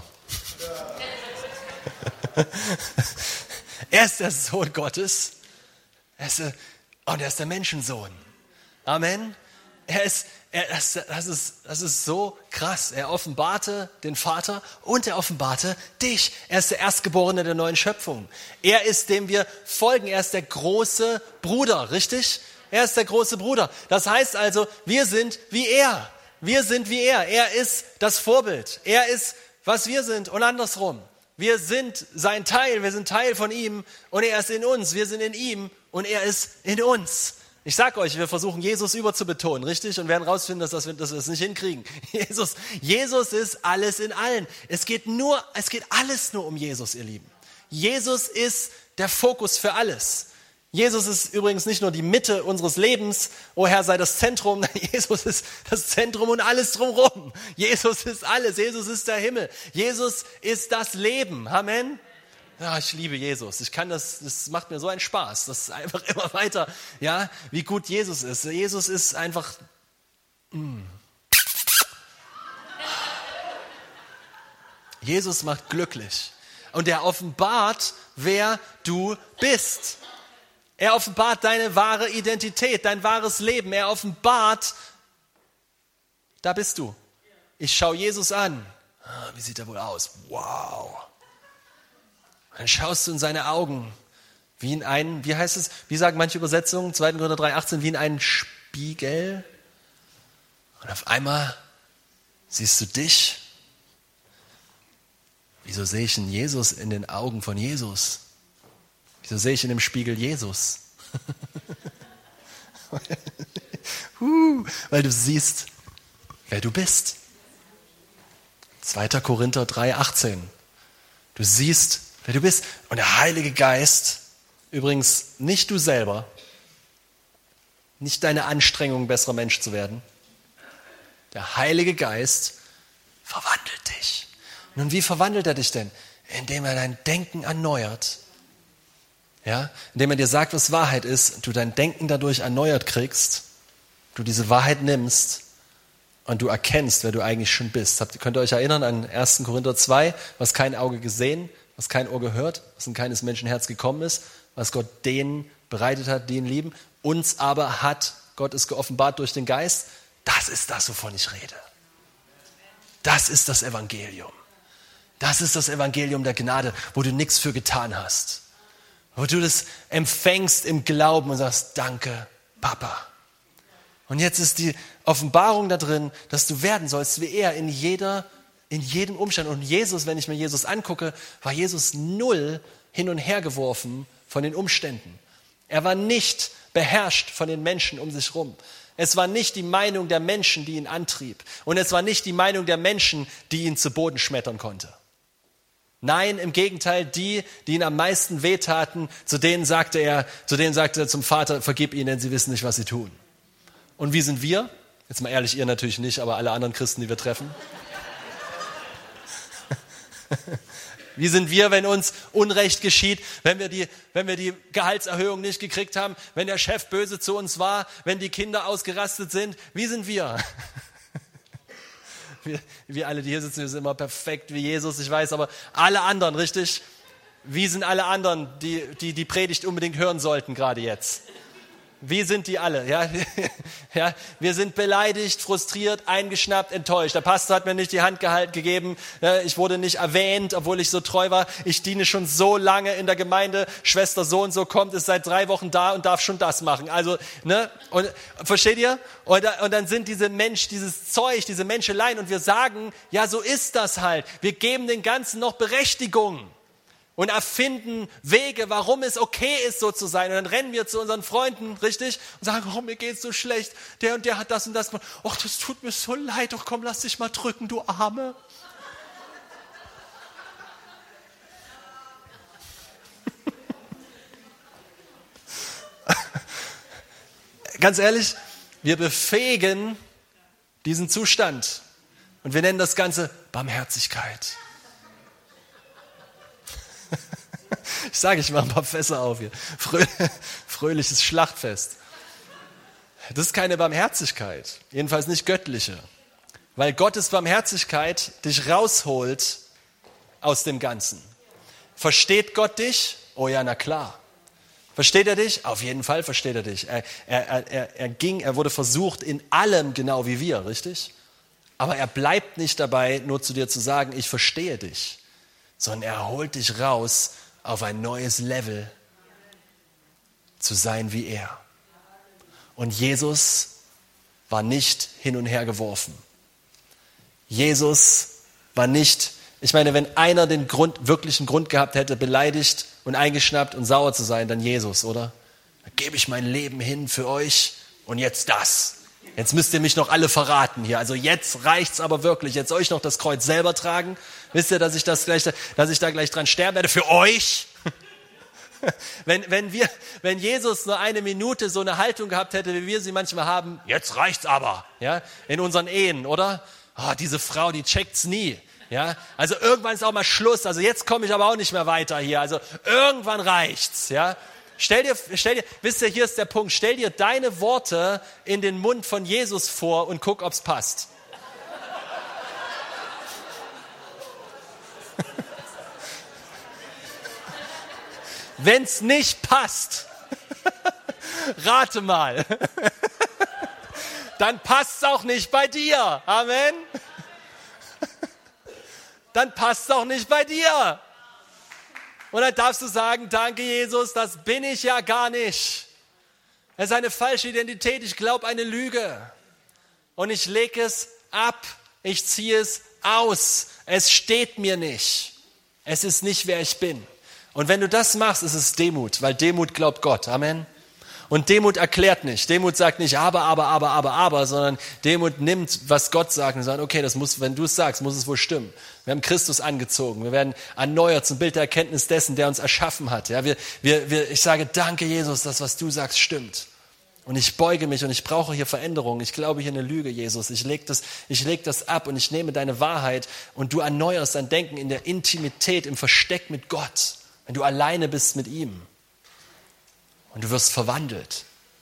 Er ist der Sohn Gottes. Er ist, und er ist der Menschensohn. Amen. Er ist, er, das, das, ist, das ist so krass. Er offenbarte den Vater und er offenbarte dich. Er ist der Erstgeborene der neuen Schöpfung. Er ist, dem wir folgen. Er ist der große Bruder, richtig? Er ist der große Bruder. Das heißt also, wir sind wie er. Wir sind wie er. Er ist das Vorbild. Er ist, was wir sind und andersrum. Wir sind sein Teil. Wir sind Teil von ihm und er ist in uns. Wir sind in ihm und er ist in uns. Ich sag euch, wir versuchen Jesus überzubetonen, richtig? Und werden rausfinden, dass, das, dass wir es nicht hinkriegen. Jesus, Jesus ist alles in allen. Es geht nur, es geht alles nur um Jesus, ihr Lieben. Jesus ist der Fokus für alles. Jesus ist übrigens nicht nur die Mitte unseres Lebens, o Herr, sei das Zentrum. Jesus ist das Zentrum und alles drumherum. Jesus ist alles. Jesus ist der Himmel. Jesus ist das Leben. Amen. Ja, ich liebe Jesus. Ich kann das, das macht mir so einen Spaß. Das ist einfach immer weiter, ja, wie gut Jesus ist. Jesus ist einfach, mm. Jesus macht glücklich. Und er offenbart, wer du bist. Er offenbart deine wahre Identität, dein wahres Leben. Er offenbart, da bist du. Ich schaue Jesus an. Ah, wie sieht er wohl aus? Wow. Und dann schaust du in seine Augen, wie in einen, wie heißt es, wie sagen manche Übersetzungen, zweiter Korinther drei achtzehn, wie in einen Spiegel. Und auf einmal siehst du dich. Wieso sehe ich in Jesus in den Augen von Jesus? Wieso sehe ich in dem Spiegel Jesus? uh, weil du siehst, wer du bist. zweiter Korinther drei achtzehn. Du siehst, wer du bist. Und der Heilige Geist, übrigens nicht du selber, nicht deine Anstrengung, besserer Mensch zu werden. Der Heilige Geist verwandelt dich. Nun, wie verwandelt er dich denn? Indem er dein Denken erneuert. Ja? Indem er dir sagt, was Wahrheit ist, du dein Denken dadurch erneuert kriegst, du diese Wahrheit nimmst und du erkennst, wer du eigentlich schon bist. Habt, könnt ihr euch erinnern an erster Korinther zwei, was kein Auge gesehen, was kein Ohr gehört, was in keines Menschen Herz gekommen ist, was Gott denen bereitet hat, die ihn lieben. Uns aber hat Gott es geoffenbart durch den Geist. Das ist das, wovon ich rede. Das ist das Evangelium. Das ist das Evangelium der Gnade, wo du nichts für getan hast. Wo du das empfängst im Glauben und sagst, danke, Papa. Und jetzt ist die Offenbarung da drin, dass du werden sollst wie er in jeder, in jedem Umstand. Und Jesus, wenn ich mir Jesus angucke, war Jesus null hin und her geworfen von den Umständen. Er war nicht beherrscht von den Menschen um sich rum. Es war nicht die Meinung der Menschen, die ihn antrieb. Und es war nicht die Meinung der Menschen, die ihn zu Boden schmettern konnte. Nein, im Gegenteil, die, die ihn am meisten wehtaten, zu denen sagte er, zu denen sagte er zum Vater, vergib ihnen, denn sie wissen nicht, was sie tun. Und wie sind wir? Jetzt mal ehrlich, ihr natürlich nicht, aber alle anderen Christen, die wir treffen. Wie sind wir, wenn uns Unrecht geschieht, wenn wir die, wenn wir die Gehaltserhöhung nicht gekriegt haben, wenn der Chef böse zu uns war, wenn die Kinder ausgerastet sind? Wie sind wir? Wir, wir alle, die hier sitzen, wir sind immer perfekt wie Jesus, ich weiß, aber alle anderen, richtig? Wie sind alle anderen, die die, die Predigt unbedingt hören sollten, gerade jetzt? Wie sind die alle? Ja, ja, wir sind beleidigt, frustriert, eingeschnappt, enttäuscht. Der Pastor hat mir nicht die Hand gehalten, gegeben. Ich wurde nicht erwähnt, obwohl ich so treu war. Ich diene schon so lange in der Gemeinde. Schwester so und so kommt, ist seit drei Wochen da und darf schon das machen. Also, ne? Und, versteht ihr? Und, und dann sind diese Mensch, dieses Zeug, diese Menscheleien und wir sagen, ja, so ist das halt. Wir geben den Ganzen noch Berechtigung. Und erfinden Wege, warum es okay ist, so zu sein. Und dann rennen wir zu unseren Freunden, richtig? Und sagen, oh, mir geht's so schlecht. Der und der hat das und das gemacht. Och, das tut mir so leid. Doch komm, lass dich mal drücken, du Arme. Ganz ehrlich, wir befähigen diesen Zustand. Und wir nennen das Ganze Barmherzigkeit. Ich sage, ich mache ein paar Fässer auf hier. Frö- fröhliches Schlachtfest. Das ist keine Barmherzigkeit. Jedenfalls nicht göttliche. Weil Gottes Barmherzigkeit dich rausholt aus dem Ganzen. Versteht Gott dich? Oh ja, na klar. Versteht er dich? Auf jeden Fall versteht er dich. Er, er, er, er ging, er wurde versucht in allem genau wie wir, richtig? Aber er bleibt nicht dabei, nur zu dir zu sagen, ich verstehe dich. Sondern er holt dich raus auf ein neues Level zu sein wie er. Und Jesus war nicht hin und her geworfen. Jesus war nicht, ich meine, wenn einer den Grund, wirklichen Grund gehabt hätte, beleidigt und eingeschnappt und sauer zu sein, dann Jesus, oder? Da gebe ich mein Leben hin für euch und jetzt das. Jetzt müsst ihr mich noch alle verraten hier. Also jetzt reicht's aber wirklich. Jetzt soll ich noch das Kreuz selber tragen. Wisst ihr, dass ich das gleich, dass ich da gleich dran sterben werde für euch? Wenn, wenn wir, wenn Jesus nur eine Minute so eine Haltung gehabt hätte, wie wir sie manchmal haben, jetzt reicht's aber, ja, in unseren Ehen, oder? Oh, diese Frau, die checkt's nie, ja. Also irgendwann ist auch mal Schluss. Also jetzt komme ich aber auch nicht mehr weiter hier. Also irgendwann reicht's, ja. Stell dir, stell dir, wisst ihr, hier ist der Punkt, stell dir deine Worte in den Mund von Jesus vor und guck, ob's passt. Wenn's nicht passt, rate mal, dann passt's auch nicht bei dir. Amen. Dann passt's auch nicht bei dir. Und dann darfst du sagen, danke Jesus, das bin ich ja gar nicht. Es ist eine falsche Identität, ich glaube eine Lüge. Und ich lege es ab, ich ziehe es aus. Es steht mir nicht. Es ist nicht, wer ich bin. Und wenn du das machst, ist es Demut, weil Demut glaubt Gott. Amen. Und Demut erklärt nicht. Demut sagt nicht aber, aber, aber, aber, aber, sondern Demut nimmt, was Gott sagt und sagt, okay, das muss, wenn du es sagst, muss es wohl stimmen. Wir haben Christus angezogen. Wir werden erneuert zum Bild der Erkenntnis dessen, der uns erschaffen hat. Ja, wir, wir, wir, ich sage, danke Jesus, das, was du sagst, stimmt. Und ich beuge mich und ich brauche hier Veränderung. Ich glaube hier eine Lüge, Jesus. Ich lege das, ich leg das ab und ich nehme deine Wahrheit und du erneuerst dein Denken in der Intimität, im Versteck mit Gott, wenn du alleine bist mit ihm. Und du wirst verwandelt.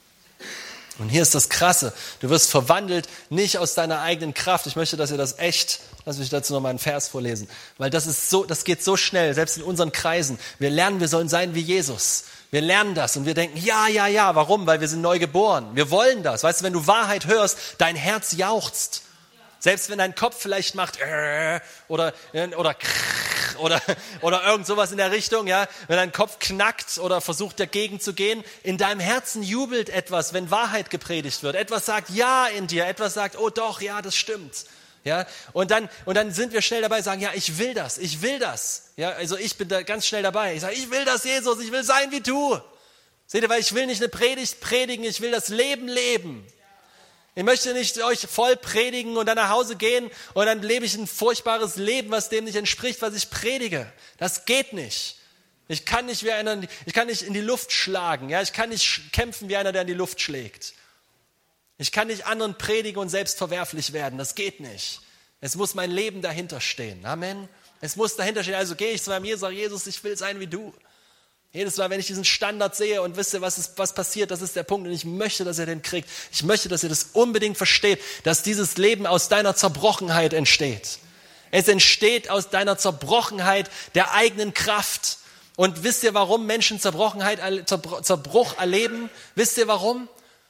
Und hier ist das Krasse. Du wirst verwandelt nicht aus deiner eigenen Kraft. Ich möchte, dass ihr das echt, lass mich dazu nochmal einen Vers vorlesen. Weil das ist so, das geht so schnell, selbst in unseren Kreisen. Wir lernen, wir sollen sein wie Jesus. Wir lernen das und wir denken, ja, ja, ja. Warum? Weil wir sind neu geboren. Wir wollen das. Weißt du, wenn du Wahrheit hörst, dein Herz jauchzt. Selbst wenn dein Kopf vielleicht macht äh, oder oder oder oder irgend sowas in der Richtung, ja, wenn dein Kopf knackt oder versucht dagegen zu gehen, in deinem Herzen jubelt etwas, wenn Wahrheit gepredigt wird. Etwas sagt ja in dir, etwas sagt, oh doch, ja, das stimmt. Ja, und dann und dann sind wir schnell dabei, sagen, ja, ich will das, ich will das. Ja, also ich bin da ganz schnell dabei. Ich sage, ich will das, Jesus, ich will sein wie du. Seht ihr, weil ich will nicht eine Predigt predigen, ich will das Leben leben. Ich möchte nicht euch voll predigen und dann nach Hause gehen und dann lebe ich ein furchtbares Leben, was dem nicht entspricht, was ich predige. Das geht nicht. Ich kann nicht wie einer, ich kann nicht in die Luft schlagen, ja, ich kann nicht kämpfen wie einer, der in die Luft schlägt. Ich kann nicht anderen predigen und selbst verwerflich werden, das geht nicht. Es muss mein Leben dahinter stehen. Amen. Es muss dahinter stehen. Also gehe ich zu meinem Jesus, sage, Jesus, ich will sein wie du. Jedes Mal, wenn ich diesen Standard sehe und wisst ihr, was, ist, was passiert, das ist der Punkt und ich möchte, dass ihr den kriegt. Ich möchte, dass ihr das unbedingt versteht, dass dieses Leben aus deiner Zerbrochenheit entsteht. Es entsteht aus deiner Zerbrochenheit der eigenen Kraft. Und wisst ihr, warum Menschen Zerbrochenheit, Zerbruch erleben? Wisst ihr, warum?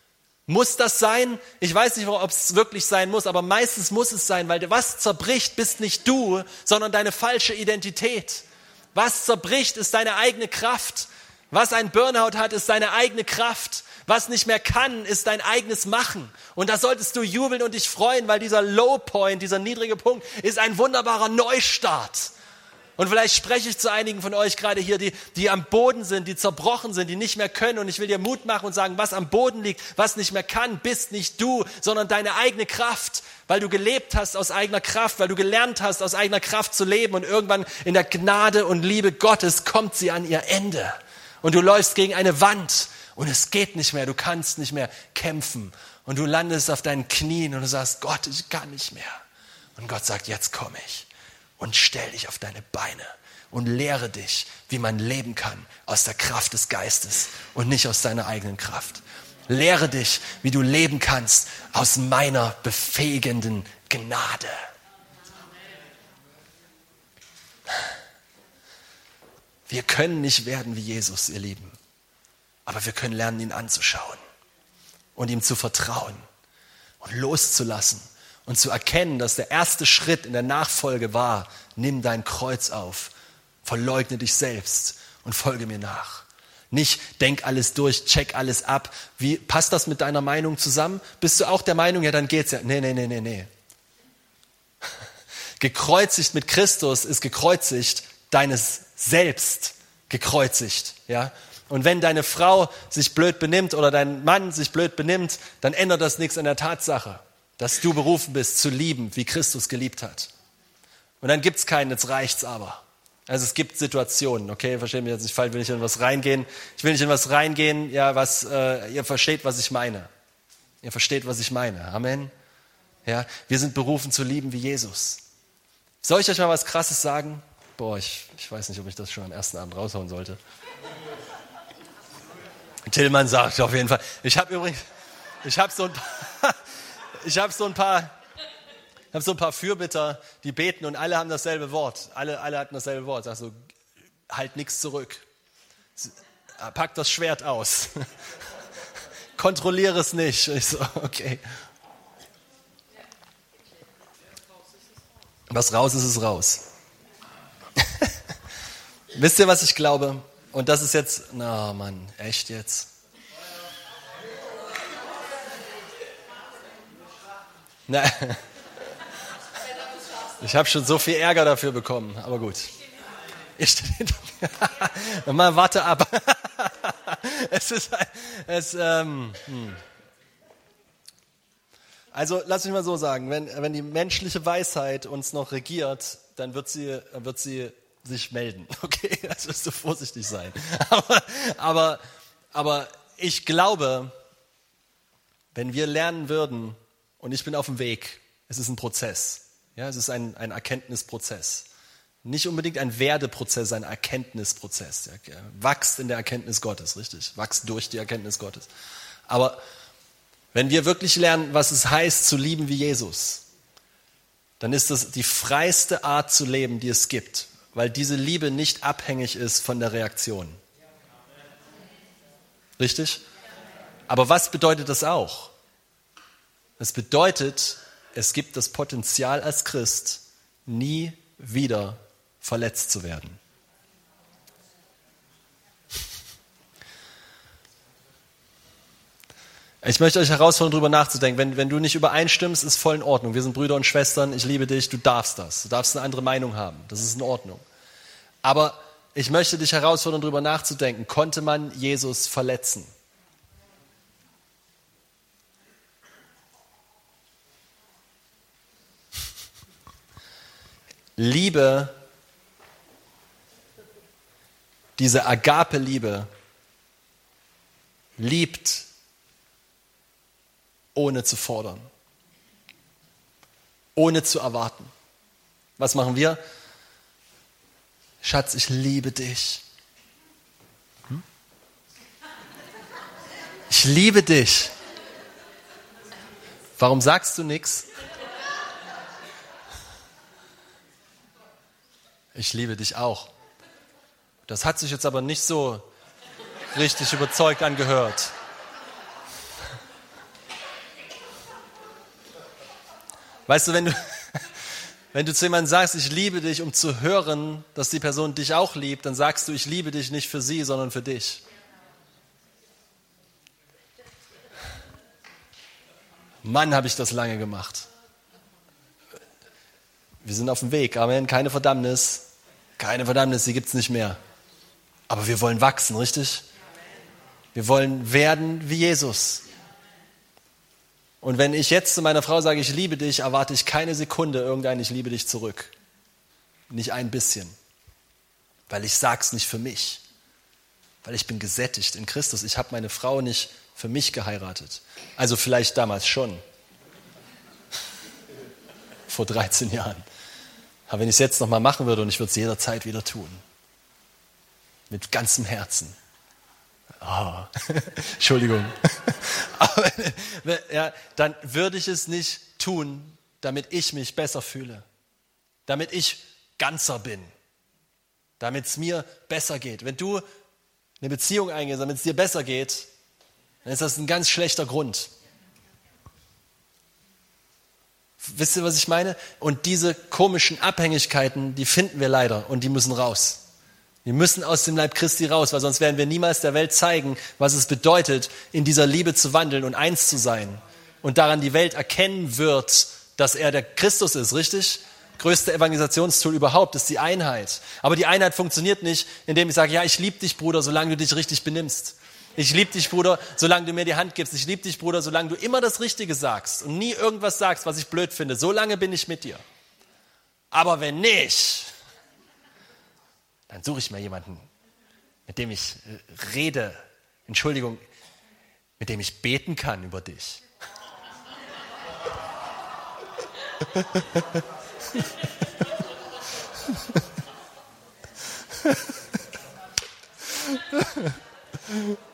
Muss das sein? Ich weiß nicht, ob es wirklich sein muss, aber meistens muss es sein, weil was zerbricht, bist nicht du, sondern deine falsche Identität. Was zerbricht, ist deine eigene Kraft. Was ein Burnout hat, ist deine eigene Kraft. Was nicht mehr kann, ist dein eigenes Machen. Und da solltest du jubeln und dich freuen, weil dieser Low Point, dieser niedrige Punkt, ist ein wunderbarer Neustart. Und vielleicht spreche ich zu einigen von euch gerade hier, die, die am Boden sind, die zerbrochen sind, die nicht mehr können. Und ich will dir Mut machen und sagen, was am Boden liegt, was nicht mehr kann, bist nicht du, sondern deine eigene Kraft. Weil du gelebt hast aus eigener Kraft, weil du gelernt hast, aus eigener Kraft zu leben. Und irgendwann in der Gnade und Liebe Gottes kommt sie an ihr Ende. Und du läufst gegen eine Wand und es geht nicht mehr, du kannst nicht mehr kämpfen. Und du landest auf deinen Knien und du sagst, Gott, ich kann nicht mehr. Und Gott sagt, jetzt komme ich. Und stell dich auf deine Beine und lehre dich, wie man leben kann aus der Kraft des Geistes und nicht aus deiner eigenen Kraft. Lehre dich, wie du leben kannst aus meiner befähigenden Gnade. Wir können nicht werden wie Jesus, ihr Lieben, aber wir können lernen, ihn anzuschauen und ihm zu vertrauen und loszulassen. Und zu erkennen, dass der erste Schritt in der Nachfolge war, nimm dein Kreuz auf, verleugne dich selbst und folge mir nach. Nicht denk alles durch, check alles ab. Wie passt das mit deiner Meinung zusammen? Bist du auch der Meinung, ja, dann geht's ja. Nee, nee, nee, nee, nee. Gekreuzigt mit Christus ist gekreuzigt deines Selbst gekreuzigt, ja? Und wenn deine Frau sich blöd benimmt oder dein Mann sich blöd benimmt, dann ändert das nichts an der Tatsache, dass du berufen bist, zu lieben, wie Christus geliebt hat. Und dann gibt's keinen, jetzt reicht's aber. Also es gibt Situationen, okay, versteht mich jetzt nicht falsch, will nicht in was reingehen. Ich will nicht in was reingehen, ja, was, äh, ihr versteht, was ich meine. Ihr versteht, was ich meine. Amen. Ja, wir sind berufen zu lieben wie Jesus. Soll ich euch mal was Krasses sagen? Boah, ich, ich weiß nicht, ob ich das schon am ersten Abend raushauen sollte. Tillmann sagt auf jeden Fall. Ich habe übrigens, ich habe so ein paar, ich habe so ein paar, habe so ein paar Fürbitter, die beten und alle haben dasselbe Wort. Alle, alle hatten dasselbe Wort. Sag so, halt nichts zurück. Pack das Schwert aus. Kontrolliere es nicht. Ich so, okay. Was raus ist, ist raus. Wisst ihr, was ich glaube? Und das ist jetzt, na Mann, echt jetzt? Na, ich habe schon so viel Ärger dafür bekommen, aber gut. Ich mal warte ab. Es ist, es, ähm, hm. Also lass mich mal so sagen, wenn, wenn die menschliche Weisheit uns noch regiert, dann wird sie, wird sie sich melden. Okay, das wirst du vorsichtig sein. Aber, aber, aber ich glaube, wenn wir lernen würden, und ich bin auf dem Weg, es ist ein Prozess, ja, es ist ein, ein Erkenntnisprozess. Nicht unbedingt ein Werdeprozess, ein Erkenntnisprozess. Ja, wachst in der Erkenntnis Gottes, richtig? Wachst durch die Erkenntnis Gottes. Aber wenn wir wirklich lernen, was es heißt, zu lieben wie Jesus, dann ist das die freiste Art zu leben, die es gibt, weil diese Liebe nicht abhängig ist von der Reaktion. Richtig? Aber was bedeutet das auch? Es bedeutet, es gibt das Potenzial als Christ, nie wieder verletzt zu werden. Ich möchte euch herausfordern, darüber nachzudenken. Wenn, wenn du nicht übereinstimmst, ist voll in Ordnung. Wir sind Brüder und Schwestern, ich liebe dich, du darfst das. Du darfst eine andere Meinung haben, das ist in Ordnung. Aber ich möchte dich herausfordern, darüber nachzudenken. Konnte man Jesus verletzen? Liebe, diese Agape-Liebe, liebt ohne zu fordern, ohne zu erwarten. Was machen wir? Schatz, ich liebe dich. Hm? Ich liebe dich. Warum sagst du nichts? Ich liebe dich auch. Das hat sich jetzt aber nicht so richtig überzeugt angehört. Weißt du, wenn du, wenn du zu jemandem sagst, ich liebe dich, um zu hören, dass die Person dich auch liebt, dann sagst du, ich liebe dich nicht für sie, sondern für dich. Mann, habe ich das lange gemacht. Wir sind auf dem Weg, Amen, keine Verdammnis. Keine Verdammnis, die gibt es nicht mehr. Aber wir wollen wachsen, richtig? Wir wollen werden wie Jesus. Und wenn ich jetzt zu meiner Frau sage, ich liebe dich, erwarte ich keine Sekunde irgendein ich liebe dich zurück. Nicht ein bisschen. Weil ich sag's nicht für mich. Weil ich bin gesättigt in Christus. Ich habe meine Frau nicht für mich geheiratet. Also vielleicht damals schon. Vor dreizehn Jahren. Aber wenn ich es jetzt nochmal machen würde und ich würde es jederzeit wieder tun. Mit ganzem Herzen. Oh. Entschuldigung. Aber, ja, dann würde ich es nicht tun, damit ich mich besser fühle. Damit ich ganzer bin. Damit es mir besser geht. Wenn du eine Beziehung eingehst, damit es dir besser geht, dann ist das ein ganz schlechter Grund. Wisst ihr, was ich meine? Und diese komischen Abhängigkeiten, die finden wir leider und die müssen raus. Die müssen aus dem Leib Christi raus, weil sonst werden wir niemals der Welt zeigen, was es bedeutet, in dieser Liebe zu wandeln und eins zu sein. Und daran die Welt erkennen wird, dass er der Christus ist, richtig? Größte Evangelisationstool überhaupt ist die Einheit. Aber die Einheit funktioniert nicht, indem ich sage, ja, ich liebe dich, Bruder, solange du dich richtig benimmst. Ich liebe dich, Bruder, solange du mir die Hand gibst. Ich liebe dich, Bruder, solange du immer das Richtige sagst und nie irgendwas sagst, was ich blöd finde. Solange bin ich mit dir. Aber wenn nicht, dann suche ich mir jemanden, mit dem ich rede, Entschuldigung, mit dem ich beten kann über dich.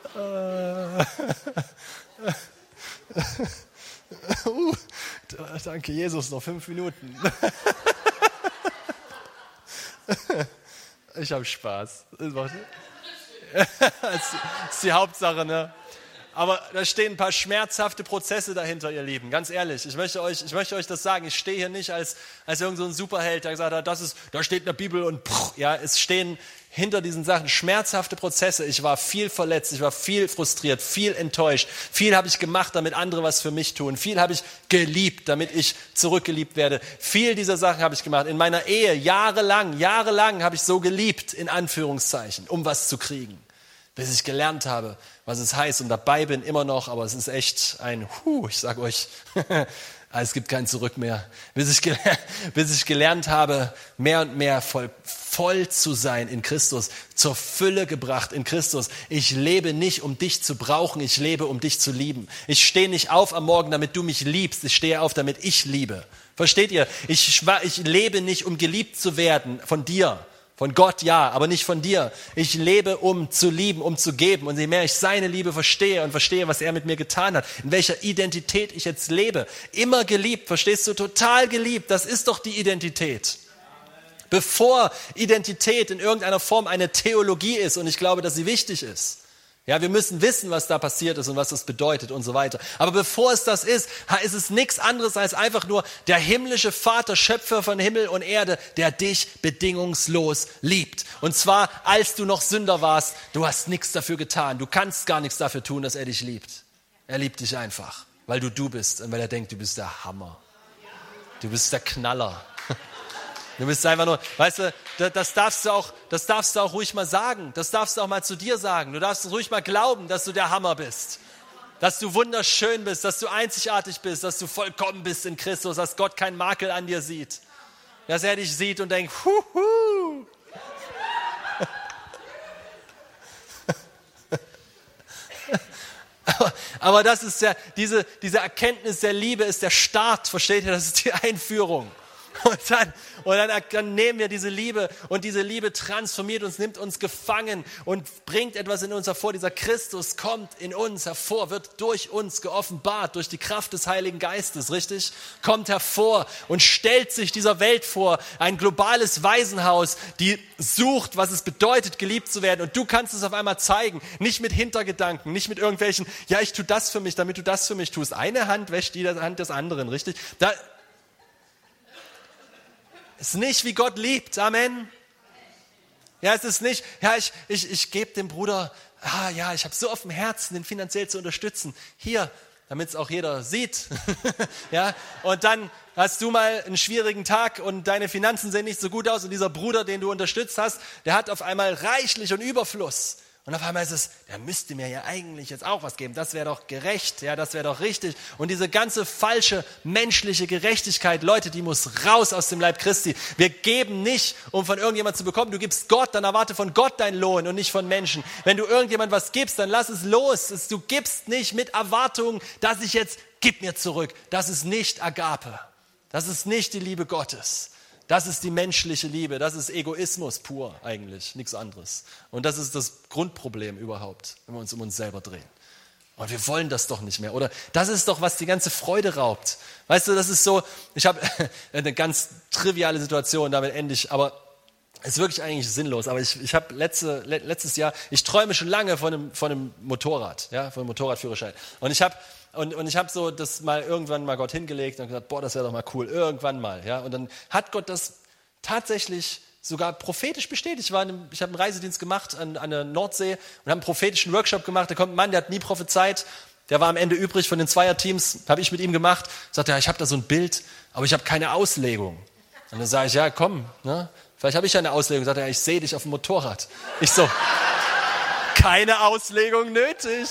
uh, da, Danke, Jesus, noch fünf Minuten. Ich habe Spaß. Das ist die Hauptsache, ne? Aber da stehen ein paar schmerzhafte Prozesse dahinter, ihr Lieben. Ganz ehrlich, ich möchte euch, ich möchte euch das sagen. Ich stehe hier nicht als, als irgend so ein Superheld, der gesagt hat, das ist, da steht in der Bibel und pff, ja, es stehen hinter diesen Sachen schmerzhafte Prozesse. Ich war viel verletzt, ich war viel frustriert, viel enttäuscht. Viel habe ich gemacht, damit andere was für mich tun. Viel habe ich geliebt, damit ich zurückgeliebt werde. Viel dieser Sachen habe ich gemacht. In meiner Ehe jahrelang, jahrelang habe ich so geliebt, in Anführungszeichen, um was zu kriegen. Bis ich gelernt habe, was es heißt und dabei bin immer noch, aber es ist echt ein Huh, ich sage euch, es gibt kein Zurück mehr. Bis ich, gelernt, bis ich gelernt habe, mehr und mehr voll, voll zu sein in Christus, zur Fülle gebracht in Christus. Ich lebe nicht, um dich zu brauchen, ich lebe, um dich zu lieben. Ich stehe nicht auf am Morgen, damit du mich liebst, ich stehe auf, damit ich liebe. Versteht ihr? Ich, ich lebe nicht, um geliebt zu werden von dir. Von Gott ja, aber nicht von dir. Ich lebe, um zu lieben, um zu geben. Und je mehr ich seine Liebe verstehe und verstehe, was er mit mir getan hat, in welcher Identität ich jetzt lebe, immer geliebt, verstehst du, total geliebt, das ist doch die Identität. Bevor Identität in irgendeiner Form eine Theologie ist, und ich glaube, dass sie wichtig ist. Ja, wir müssen wissen, was da passiert ist und was das bedeutet und so weiter. Aber bevor es das ist, ist es nichts anderes als einfach nur der himmlische Vater, Schöpfer von Himmel und Erde, der dich bedingungslos liebt. Und zwar, als du noch Sünder warst, du hast nichts dafür getan. Du kannst gar nichts dafür tun, dass er dich liebt. Er liebt dich einfach, weil du du bist und weil er denkt, du bist der Hammer. Du bist der Knaller. Du bist einfach nur, weißt du, das darfst du auch, das darfst du auch ruhig mal sagen. Das darfst du auch mal zu dir sagen. Du darfst ruhig mal glauben, dass du der Hammer bist. Dass du wunderschön bist, dass du einzigartig bist, dass du vollkommen bist in Christus, dass Gott keinen Makel an dir sieht. Dass er dich sieht und denkt, huhu. Aber, aber das ist ja, diese, diese Erkenntnis der Liebe ist der Start, versteht ihr? Das ist die Einführung. Und dann, und dann, dann nehmen wir diese Liebe und diese Liebe transformiert uns, nimmt uns gefangen und bringt etwas in uns hervor. Dieser Christus kommt in uns hervor, wird durch uns geoffenbart, durch die Kraft des Heiligen Geistes, richtig? Kommt hervor und stellt sich dieser Welt vor, ein globales Waisenhaus, die sucht, was es bedeutet, geliebt zu werden. Und du kannst es auf einmal zeigen, nicht mit Hintergedanken, nicht mit irgendwelchen, ja, ich tue das für mich, damit du das für mich tust. Eine Hand wäscht die Hand des anderen, richtig? Da, Es ist nicht, wie Gott liebt. Amen. Ja, es ist nicht, ja, ich, ich, ich gebe dem Bruder, ah ja, ich habe so auf dem Herzen, den finanziell zu unterstützen. Hier, damit es auch jeder sieht. Ja, und dann hast du mal einen schwierigen Tag und deine Finanzen sehen nicht so gut aus und dieser Bruder, den du unterstützt hast, der hat auf einmal reichlich und Überfluss. Und auf einmal ist es, der müsste mir ja eigentlich jetzt auch was geben. Das wäre doch gerecht, ja, das wäre doch richtig. Und diese ganze falsche menschliche Gerechtigkeit, Leute, die muss raus aus dem Leib Christi. Wir geben nicht, um von irgendjemand zu bekommen. Du gibst Gott, dann erwarte von Gott deinen Lohn und nicht von Menschen. Wenn du irgendjemand was gibst, dann lass es los. Du gibst nicht mit Erwartungen, dass ich jetzt, gib mir zurück. Das ist nicht Agape. Das ist nicht die Liebe Gottes. Das ist die menschliche Liebe, das ist Egoismus pur eigentlich, nichts anderes. Und das ist das Grundproblem überhaupt, wenn wir uns um uns selber drehen. Und wir wollen das doch nicht mehr, oder? Das ist doch, was die ganze Freude raubt. Weißt du, das ist so, ich habe eine ganz triviale Situation, damit ende ich, aber es ist wirklich eigentlich sinnlos. Aber ich, ich habe letzte, letztes Jahr, ich träume schon lange von einem, von einem Motorrad, ja, von einem Motorradführerschein. Und ich habe Und, und ich habe so das mal irgendwann mal Gott hingelegt und gesagt, boah, das wäre doch mal cool, irgendwann mal. Ja? Und dann hat Gott das tatsächlich sogar prophetisch bestätigt. Ich, war in einem, ich habe einen Reisedienst gemacht an, an der Nordsee und habe einen prophetischen Workshop gemacht. Da kommt ein Mann, der hat nie prophezeit, der war am Ende übrig von den Zweierteams, habe ich mit ihm gemacht. Sagt er, ja, ich habe da so ein Bild, aber ich habe keine Auslegung. Und dann sage ich, ja komm, ne? Vielleicht habe ich ja eine Auslegung. Sagt er, ja, ich sehe dich auf dem Motorrad. Ich so, keine Auslegung nötig.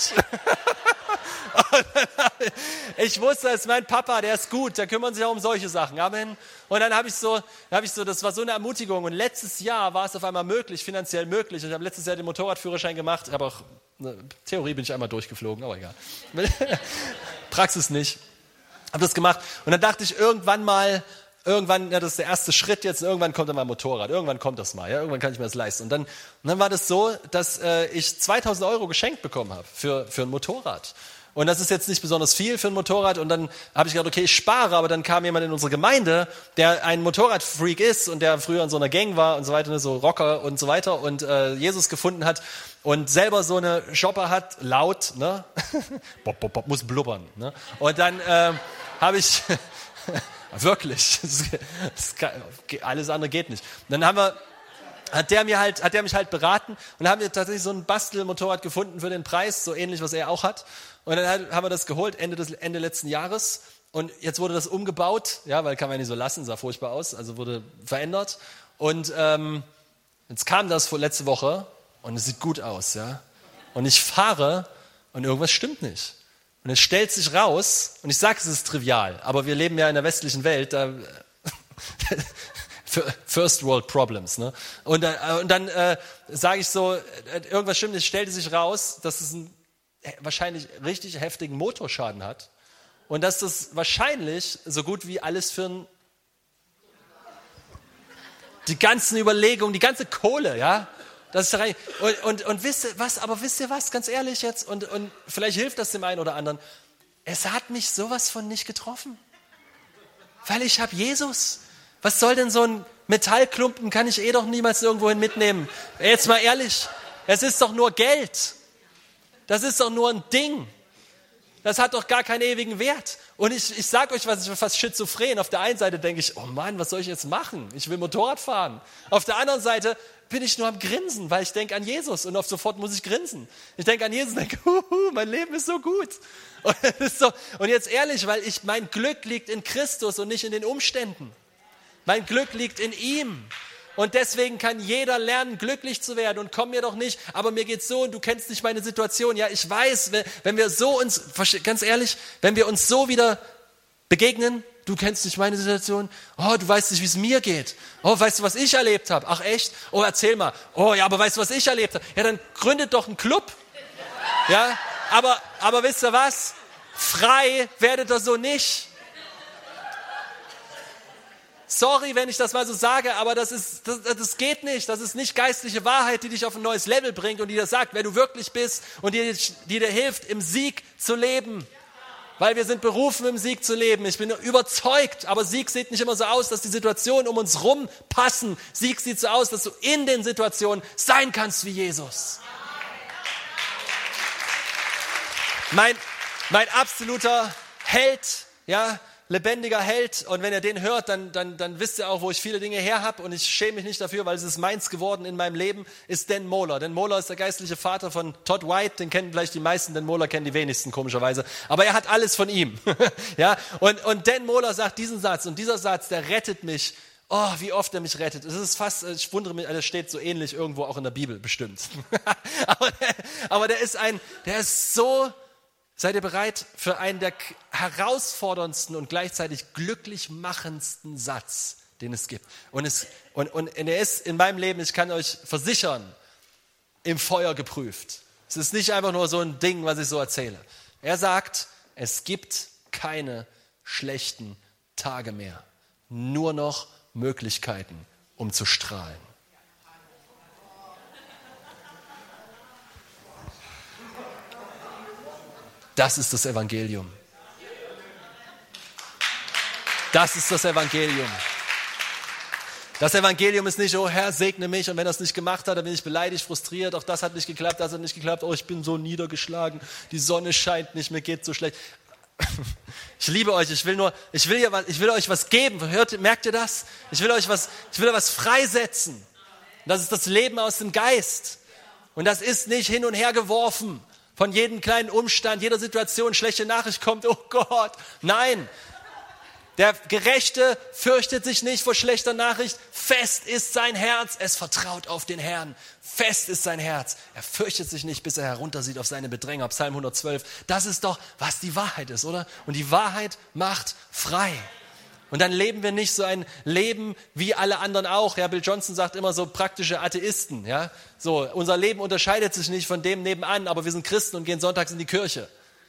Ich wusste, das ist mein Papa, der ist gut, der kümmert sich auch um solche Sachen. Amen. Und dann habe ich so, habe ich so, das war so eine Ermutigung. Und letztes Jahr war es auf einmal möglich, finanziell möglich. Und ich habe letztes Jahr den Motorradführerschein gemacht. Ich habe auch, eine Theorie bin ich einmal durchgeflogen, aber egal. Praxis nicht. Habe das gemacht. Und dann dachte ich irgendwann mal, irgendwann, ja, das ist der erste Schritt jetzt, irgendwann kommt dann mal ein Motorrad, irgendwann kommt das mal, ja, irgendwann kann ich mir das leisten. Und dann, und dann war das so, dass äh, ich zweitausend Euro geschenkt bekommen habe für, für ein Motorrad. Und das ist jetzt nicht besonders viel für ein Motorrad. Und dann habe ich gedacht, okay, ich spare. Aber dann kam jemand in unsere Gemeinde, der ein Motorradfreak ist und der früher in so einer Gang war und so weiter, so Rocker und so weiter und äh, Jesus gefunden hat und selber so eine Shopper hat, laut, ne? Bop, bop, bop, muss blubbern. Ne? Und dann äh, habe ich, wirklich, das, das kann, alles andere geht nicht. Und dann haben wir... Hat der mir halt, hat der mich halt beraten und haben wir tatsächlich so ein Bastelmotorrad gefunden für den Preis, so ähnlich, was er auch hat. Und dann haben wir das geholt Ende des, Ende letzten Jahres. Und jetzt wurde das umgebaut, ja, weil kann man ja nicht so lassen, sah furchtbar aus, also wurde verändert. Und ähm, jetzt kam das vor letzte Woche und es sieht gut aus, ja. Und ich fahre und irgendwas stimmt nicht. Und es stellt sich raus, und ich sage, es ist trivial, aber wir leben ja in der westlichen Welt, da First World Problems. Ne? Und, äh, und dann äh, sage ich so, äh, irgendwas stimmt, es stellte sich raus, dass es einen äh, wahrscheinlich richtig heftigen Motorschaden hat und dass das wahrscheinlich so gut wie alles für ein, die ganzen Überlegungen, die ganze Kohle, ja, das ist rein, und, und, und wisst ihr was, aber wisst ihr was, ganz ehrlich jetzt, und, und vielleicht hilft das dem einen oder anderen, es hat mich sowas von nicht getroffen, weil ich habe Jesus. Was soll denn so ein Metallklumpen, kann ich eh doch niemals irgendwohin mitnehmen. Jetzt mal ehrlich, es ist doch nur Geld. Das ist doch nur ein Ding. Das hat doch gar keinen ewigen Wert. Und ich, ich sage euch was, ich bin fast schizophren. Auf der einen Seite denke ich, oh Mann, was soll ich jetzt machen? Ich will Motorrad fahren. Auf der anderen Seite bin ich nur am Grinsen, weil ich denke an Jesus und auf sofort muss ich grinsen. Ich denke an Jesus und denke, huhu, mein Leben ist so gut. Und, ist so, und jetzt ehrlich, weil ich, mein Glück liegt in Christus und nicht in den Umständen. Mein Glück liegt in ihm. Und deswegen kann jeder lernen, glücklich zu werden. Und komm mir doch nicht, aber mir geht's so und du kennst nicht meine Situation. Ja, ich weiß, wenn wir so uns, ganz ehrlich, wenn wir uns so wieder begegnen, du kennst nicht meine Situation, oh, du weißt nicht, wie es mir geht. Oh, weißt du, was ich erlebt habe? Ach echt? Oh, erzähl mal. Oh, ja, aber weißt du, was ich erlebt habe? Ja, dann gründet doch einen Club. Ja, aber, aber wisst ihr was? Frei werdet ihr so nicht. Sorry, wenn ich das mal so sage, aber das, ist, das, das geht nicht. Das ist nicht geistliche Wahrheit, die dich auf ein neues Level bringt und die dir sagt, wer du wirklich bist und die, die dir hilft, im Sieg zu leben. Weil wir sind berufen, im Sieg zu leben. Ich bin überzeugt, aber Sieg sieht nicht immer so aus, dass die Situationen um uns rum passen. Sieg sieht so aus, dass du in den Situationen sein kannst wie Jesus. Mein, mein absoluter Held, ja, lebendiger Held, und wenn ihr den hört, dann, dann, dann wisst ihr auch, wo ich viele Dinge her habe, und ich schäme mich nicht dafür, weil es ist meins geworden in meinem Leben, ist Dan Mohler. Dan Mohler ist der geistliche Vater von Todd White, den kennen vielleicht die meisten, Dan Mohler kennen die wenigsten, komischerweise, aber er hat alles von ihm. Ja? und, und Dan Mohler sagt diesen Satz, und dieser Satz, der rettet mich. Oh, wie oft er mich rettet. Es ist fast, ich wundere mich, das steht so ähnlich irgendwo auch in der Bibel, bestimmt. aber, der, aber der ist ein, der ist so. Seid ihr bereit für einen der herausforderndsten und gleichzeitig glücklich machendsten Satz, den es gibt? Und, es, und, und er ist in meinem Leben, ich kann euch versichern, im Feuer geprüft. Es ist nicht einfach nur so ein Ding, was ich so erzähle. Er sagt, es gibt keine schlechten Tage mehr. Nur noch Möglichkeiten, um zu strahlen. Das ist das Evangelium. Das ist das Evangelium. Das Evangelium ist nicht, oh Herr, segne mich, und wenn er es nicht gemacht hat, dann bin ich beleidigt, frustriert, auch das hat nicht geklappt, das hat nicht geklappt, oh, ich bin so niedergeschlagen, die Sonne scheint nicht, mir geht so schlecht. Ich liebe euch, ich will nur, ich will, ja, ich will euch was geben, hört, merkt ihr das? Ich will euch was, ich will was freisetzen. Und das ist das Leben aus dem Geist. Und das ist nicht hin und her geworfen. Von jedem kleinen Umstand, jeder Situation, schlechte Nachricht kommt, oh Gott, nein. Der Gerechte fürchtet sich nicht vor schlechter Nachricht. Fest ist sein Herz, es vertraut auf den Herrn. Fest ist sein Herz. Er fürchtet sich nicht, bis er heruntersieht auf seine Bedränger. Psalm hundertzwölf. Das ist doch, was die Wahrheit ist, oder? Und die Wahrheit macht frei. Und dann leben wir nicht so ein Leben wie alle anderen auch. Ja, Bill Johnson sagt immer so praktische Atheisten. Ja, so, unser Leben unterscheidet sich nicht von dem nebenan, aber wir sind Christen und gehen sonntags in die Kirche.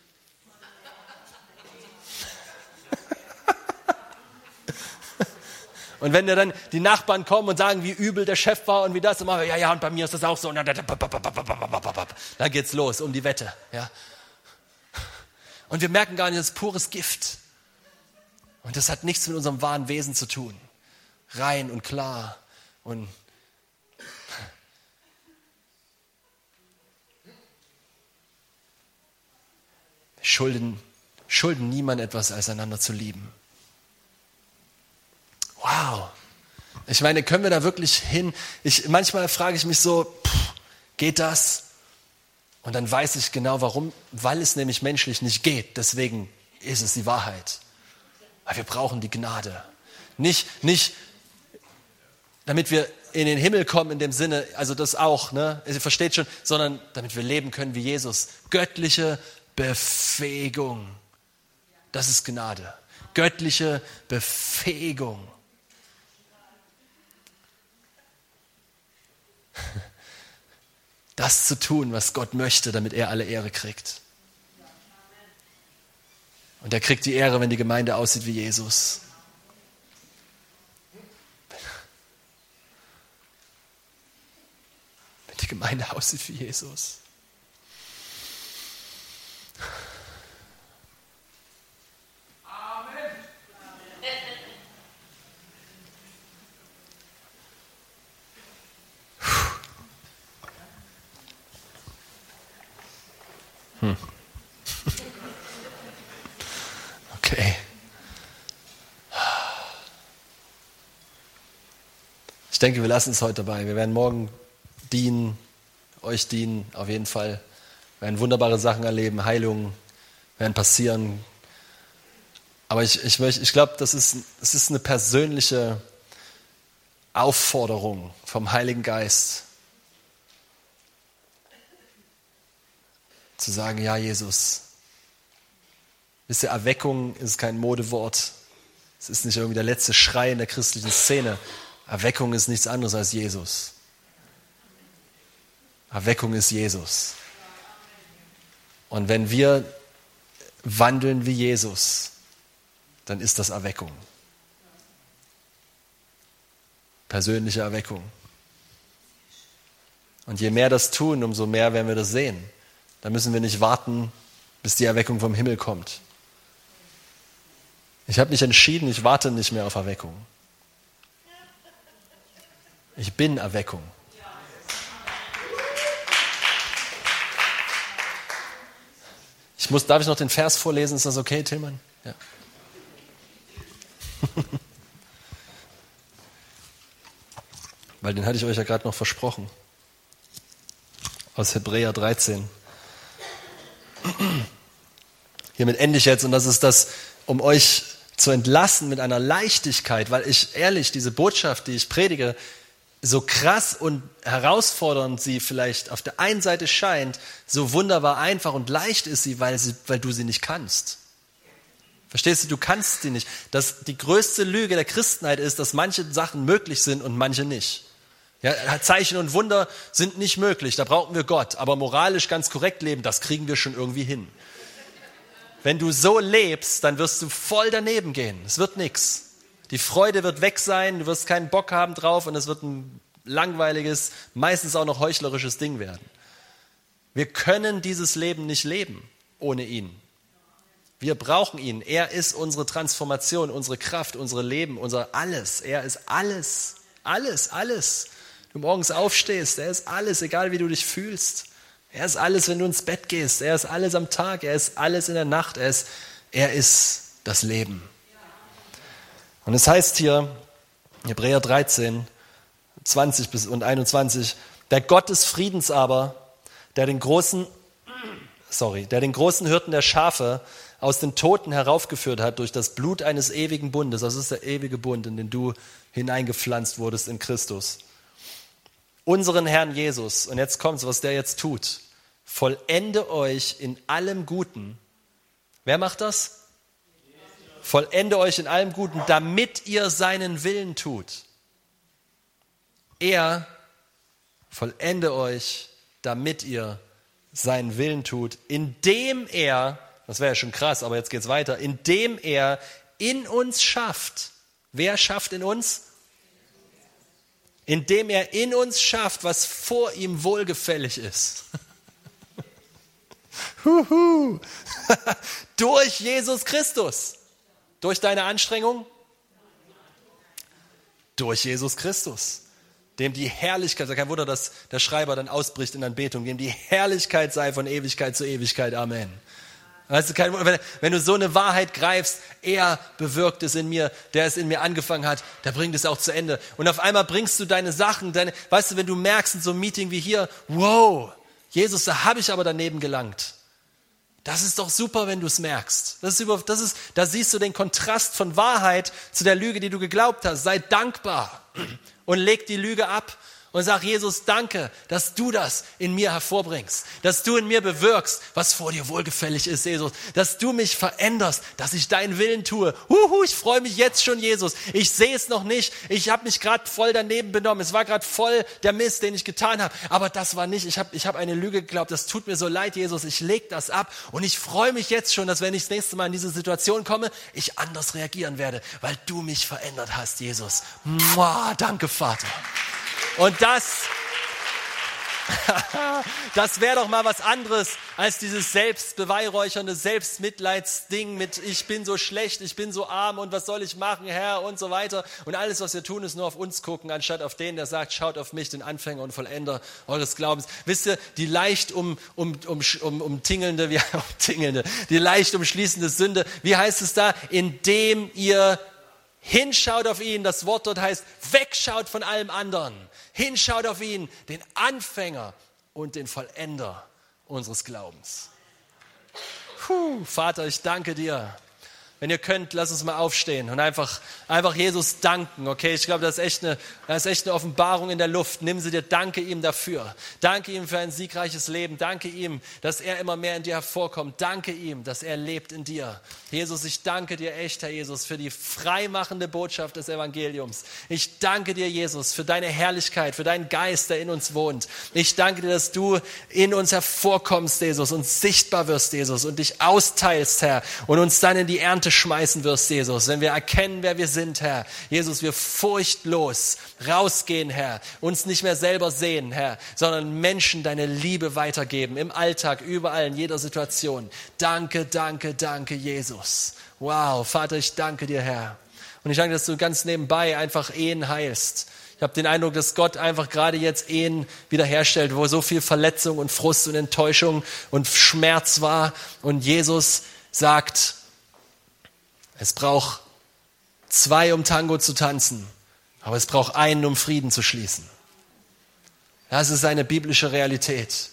Und wenn dann die Nachbarn kommen und sagen, wie übel der Chef war und wie das, und machen wir, ja, ja, und bei mir ist das auch so. Und dann, dann geht's los um die Wette. Ja. Und wir merken gar nicht, das ist pures Gift. Und das hat nichts mit unserem wahren Wesen zu tun. Rein und klar und wir schulden, schulden niemand etwas, als einander zu lieben. Wow. Ich meine, können wir da wirklich hin? Ich, manchmal frage ich mich so, pff, geht das? Und dann weiß ich genau warum, weil es nämlich menschlich nicht geht. Deswegen ist es die Wahrheit. Aber wir brauchen die Gnade. Nicht, nicht, damit wir in den Himmel kommen in dem Sinne, also das auch, ne? Ihr versteht schon, sondern damit wir leben können wie Jesus. Göttliche Befähigung. Das ist Gnade. Göttliche Befähigung. Das zu tun, was Gott möchte, damit er alle Ehre kriegt. Und er kriegt die Ehre, wenn die Gemeinde aussieht wie Jesus. Wenn die Gemeinde aussieht wie Jesus. Amen. Hm. Okay. Ich denke, wir lassen es heute dabei. Wir werden morgen dienen, euch dienen, auf jeden Fall. Wir werden wunderbare Sachen erleben, Heilungen werden passieren. Aber ich, ich, ich glaube, das ist, das ist eine persönliche Aufforderung vom Heiligen Geist. Zu sagen, ja, Jesus. Wisst ihr, Erweckung ist kein Modewort. Es ist nicht irgendwie der letzte Schrei in der christlichen Szene. Erweckung ist nichts anderes als Jesus. Erweckung ist Jesus. Und wenn wir wandeln wie Jesus, dann ist das Erweckung. Persönliche Erweckung. Und je mehr das tun, umso mehr werden wir das sehen. Da müssen wir nicht warten, bis die Erweckung vom Himmel kommt. Ich habe mich entschieden, ich warte nicht mehr auf Erweckung. Ich bin Erweckung. Ich muss, darf ich noch den Vers vorlesen? Ist das okay, Tillmann? Ja. Weil den hatte ich euch ja gerade noch versprochen. Aus Hebräer dreizehn. Hiermit ende ich jetzt und das ist das, um euch zu entlassen mit einer Leichtigkeit, weil ich ehrlich, diese Botschaft, die ich predige, so krass und herausfordernd sie vielleicht auf der einen Seite scheint, so wunderbar einfach und leicht ist sie, weil, sie, weil du sie nicht kannst. Verstehst du, du kannst sie nicht. Das, die größte Lüge der Christenheit ist, dass manche Sachen möglich sind und manche nicht. Ja, Zeichen und Wunder sind nicht möglich, da brauchen wir Gott. Aber moralisch ganz korrekt leben, das kriegen wir schon irgendwie hin. Wenn du so lebst, dann wirst du voll daneben gehen. Es wird nichts. Die Freude wird weg sein, du wirst keinen Bock haben drauf und es wird ein langweiliges, meistens auch noch heuchlerisches Ding werden. Wir können dieses Leben nicht leben ohne ihn. Wir brauchen ihn. Er ist unsere Transformation, unsere Kraft, unsere Leben, unser Alles. Er ist alles, alles, alles. Du morgens aufstehst, er ist alles, egal wie du dich fühlst. Er ist alles, wenn du ins Bett gehst. Er ist alles am Tag, er ist alles in der Nacht. Er ist, er ist das Leben. Und es heißt hier, Hebräer dreizehn, zwanzig bis und einundzwanzig, der Gott des Friedens aber, der den großen, sorry, der den großen Hirten der Schafe aus den Toten heraufgeführt hat durch das Blut eines ewigen Bundes, das ist der ewige Bund, in den du hineingepflanzt wurdest in Christus. Unseren Herrn Jesus, und jetzt kommt's, was der jetzt tut, vollende euch in allem Guten. Wer macht das? Vollende euch in allem Guten, damit ihr seinen Willen tut. Er vollende euch, damit ihr seinen Willen tut, indem er, das wäre ja schon krass, aber jetzt geht's weiter, indem er in uns schafft. Wer schafft in uns? Indem er in uns schafft, was vor ihm wohlgefällig ist. Huhu. Durch Jesus Christus. Durch deine Anstrengung? Durch Jesus Christus. Dem die Herrlichkeit, kein Wunder, dass der Schreiber dann ausbricht in Anbetung, dem die Herrlichkeit sei von Ewigkeit zu Ewigkeit. Amen. Weißt du, kein Wunder, wenn, wenn du so eine Wahrheit greifst, er bewirkt es in mir, der es in mir angefangen hat, der bringt es auch zu Ende. Und auf einmal bringst du deine Sachen, deine, weißt du, wenn du merkst in so einem Meeting wie hier, wow, Jesus, da habe ich aber daneben gelangt. Das ist doch super, wenn du es merkst. Das ist über, das ist, da siehst du den Kontrast von Wahrheit zu der Lüge, die du geglaubt hast. Sei dankbar und leg die Lüge ab und sag, Jesus, danke, dass du das in mir hervorbringst, dass du in mir bewirkst, was vor dir wohlgefällig ist, Jesus, dass du mich veränderst, dass ich deinen Willen tue. Huhu, ich freue mich jetzt schon, Jesus. Ich sehe es noch nicht. Ich habe mich gerade voll daneben benommen. Es war gerade voll der Mist, den ich getan habe. Aber das war nicht. Ich habe ich hab eine Lüge geglaubt. Das tut mir so leid, Jesus. Ich lege das ab und ich freue mich jetzt schon, dass wenn ich das nächste Mal in diese Situation komme, ich anders reagieren werde, weil du mich verändert hast, Jesus. Mua, danke, Vater. Und das, das wäre doch mal was anderes als dieses selbstbeweihräuchernde Selbstmitleidsding mit ich bin so schlecht, ich bin so arm und was soll ich machen, Herr und so weiter. Und alles, was wir tun, ist nur auf uns gucken, anstatt auf den, der sagt, schaut auf mich, den Anfänger und Vollender eures Glaubens. Wisst ihr, die leicht um, um, um, um, umtingelnde, wie, umtingelnde, die leicht umschließende Sünde, wie heißt es da? Indem ihr hinschaut auf ihn, das Wort dort heißt, wegschaut von allem anderen. Hinschaut auf ihn, den Anfänger und den Vollender unseres Glaubens. Puh, Vater, ich danke dir. Wenn ihr könnt, lasst uns mal aufstehen und einfach, einfach Jesus danken, okay? Ich glaube, das ist echt eine, das ist echt eine Offenbarung in der Luft. Nimm sie dir, danke ihm dafür. Danke ihm für ein siegreiches Leben. Danke ihm, dass er immer mehr in dir hervorkommt. Danke ihm, dass er lebt in dir. Jesus, ich danke dir echt, Herr Jesus, für die freimachende Botschaft des Evangeliums. Ich danke dir, Jesus, für deine Herrlichkeit, für deinen Geist, der in uns wohnt. Ich danke dir, dass du in uns hervorkommst, Jesus, und sichtbar wirst, Jesus, und dich austeilst, Herr, und uns dann in die Ernte schmeißen wirst, Jesus, wenn wir erkennen, wer wir sind, Herr. Jesus, wir furchtlos rausgehen, Herr, uns nicht mehr selber sehen, Herr, sondern Menschen deine Liebe weitergeben, im Alltag, überall, in jeder Situation. Danke, danke, danke, Jesus. Wow, Vater, ich danke dir, Herr. Und ich danke, dass du ganz nebenbei einfach Ehen heilst. Ich habe den Eindruck, dass Gott einfach gerade jetzt Ehen wiederherstellt, wo so viel Verletzung und Frust und Enttäuschung und Schmerz war. Und Jesus sagt, es braucht zwei, um Tango zu tanzen, aber es braucht einen, um Frieden zu schließen. Das ist eine biblische Realität.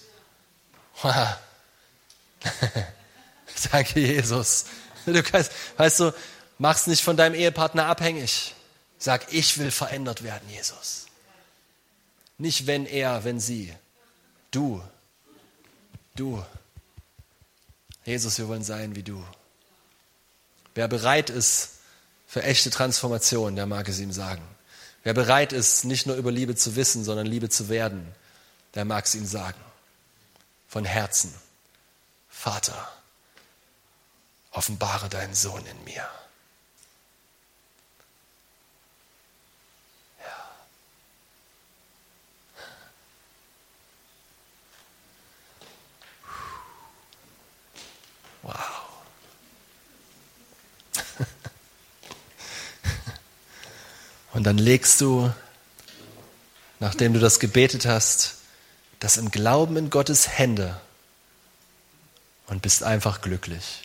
Danke, Jesus. Du kannst, weißt du, mach's nicht von deinem Ehepartner abhängig. Sag, ich will verändert werden, Jesus. Nicht wenn er, wenn sie. Du. Du. Jesus, wir wollen sein wie du. Wer bereit ist für echte Transformation, der mag es ihm sagen. Wer bereit ist, nicht nur über Liebe zu wissen, sondern Liebe zu werden, der mag es ihm sagen. Von Herzen. Vater, offenbare deinen Sohn in mir. Ja. Wow. Und dann legst du, nachdem du das gebetet hast, das im Glauben in Gottes Hände und bist einfach glücklich.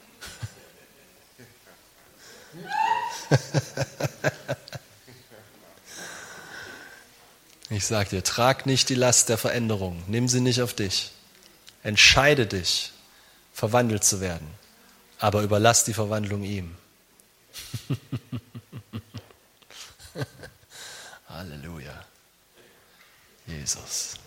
Ich sag dir, trag nicht die Last der Veränderung, nimm sie nicht auf dich. Entscheide dich, verwandelt zu werden, aber überlass die Verwandlung ihm. Halleluja. Jesus.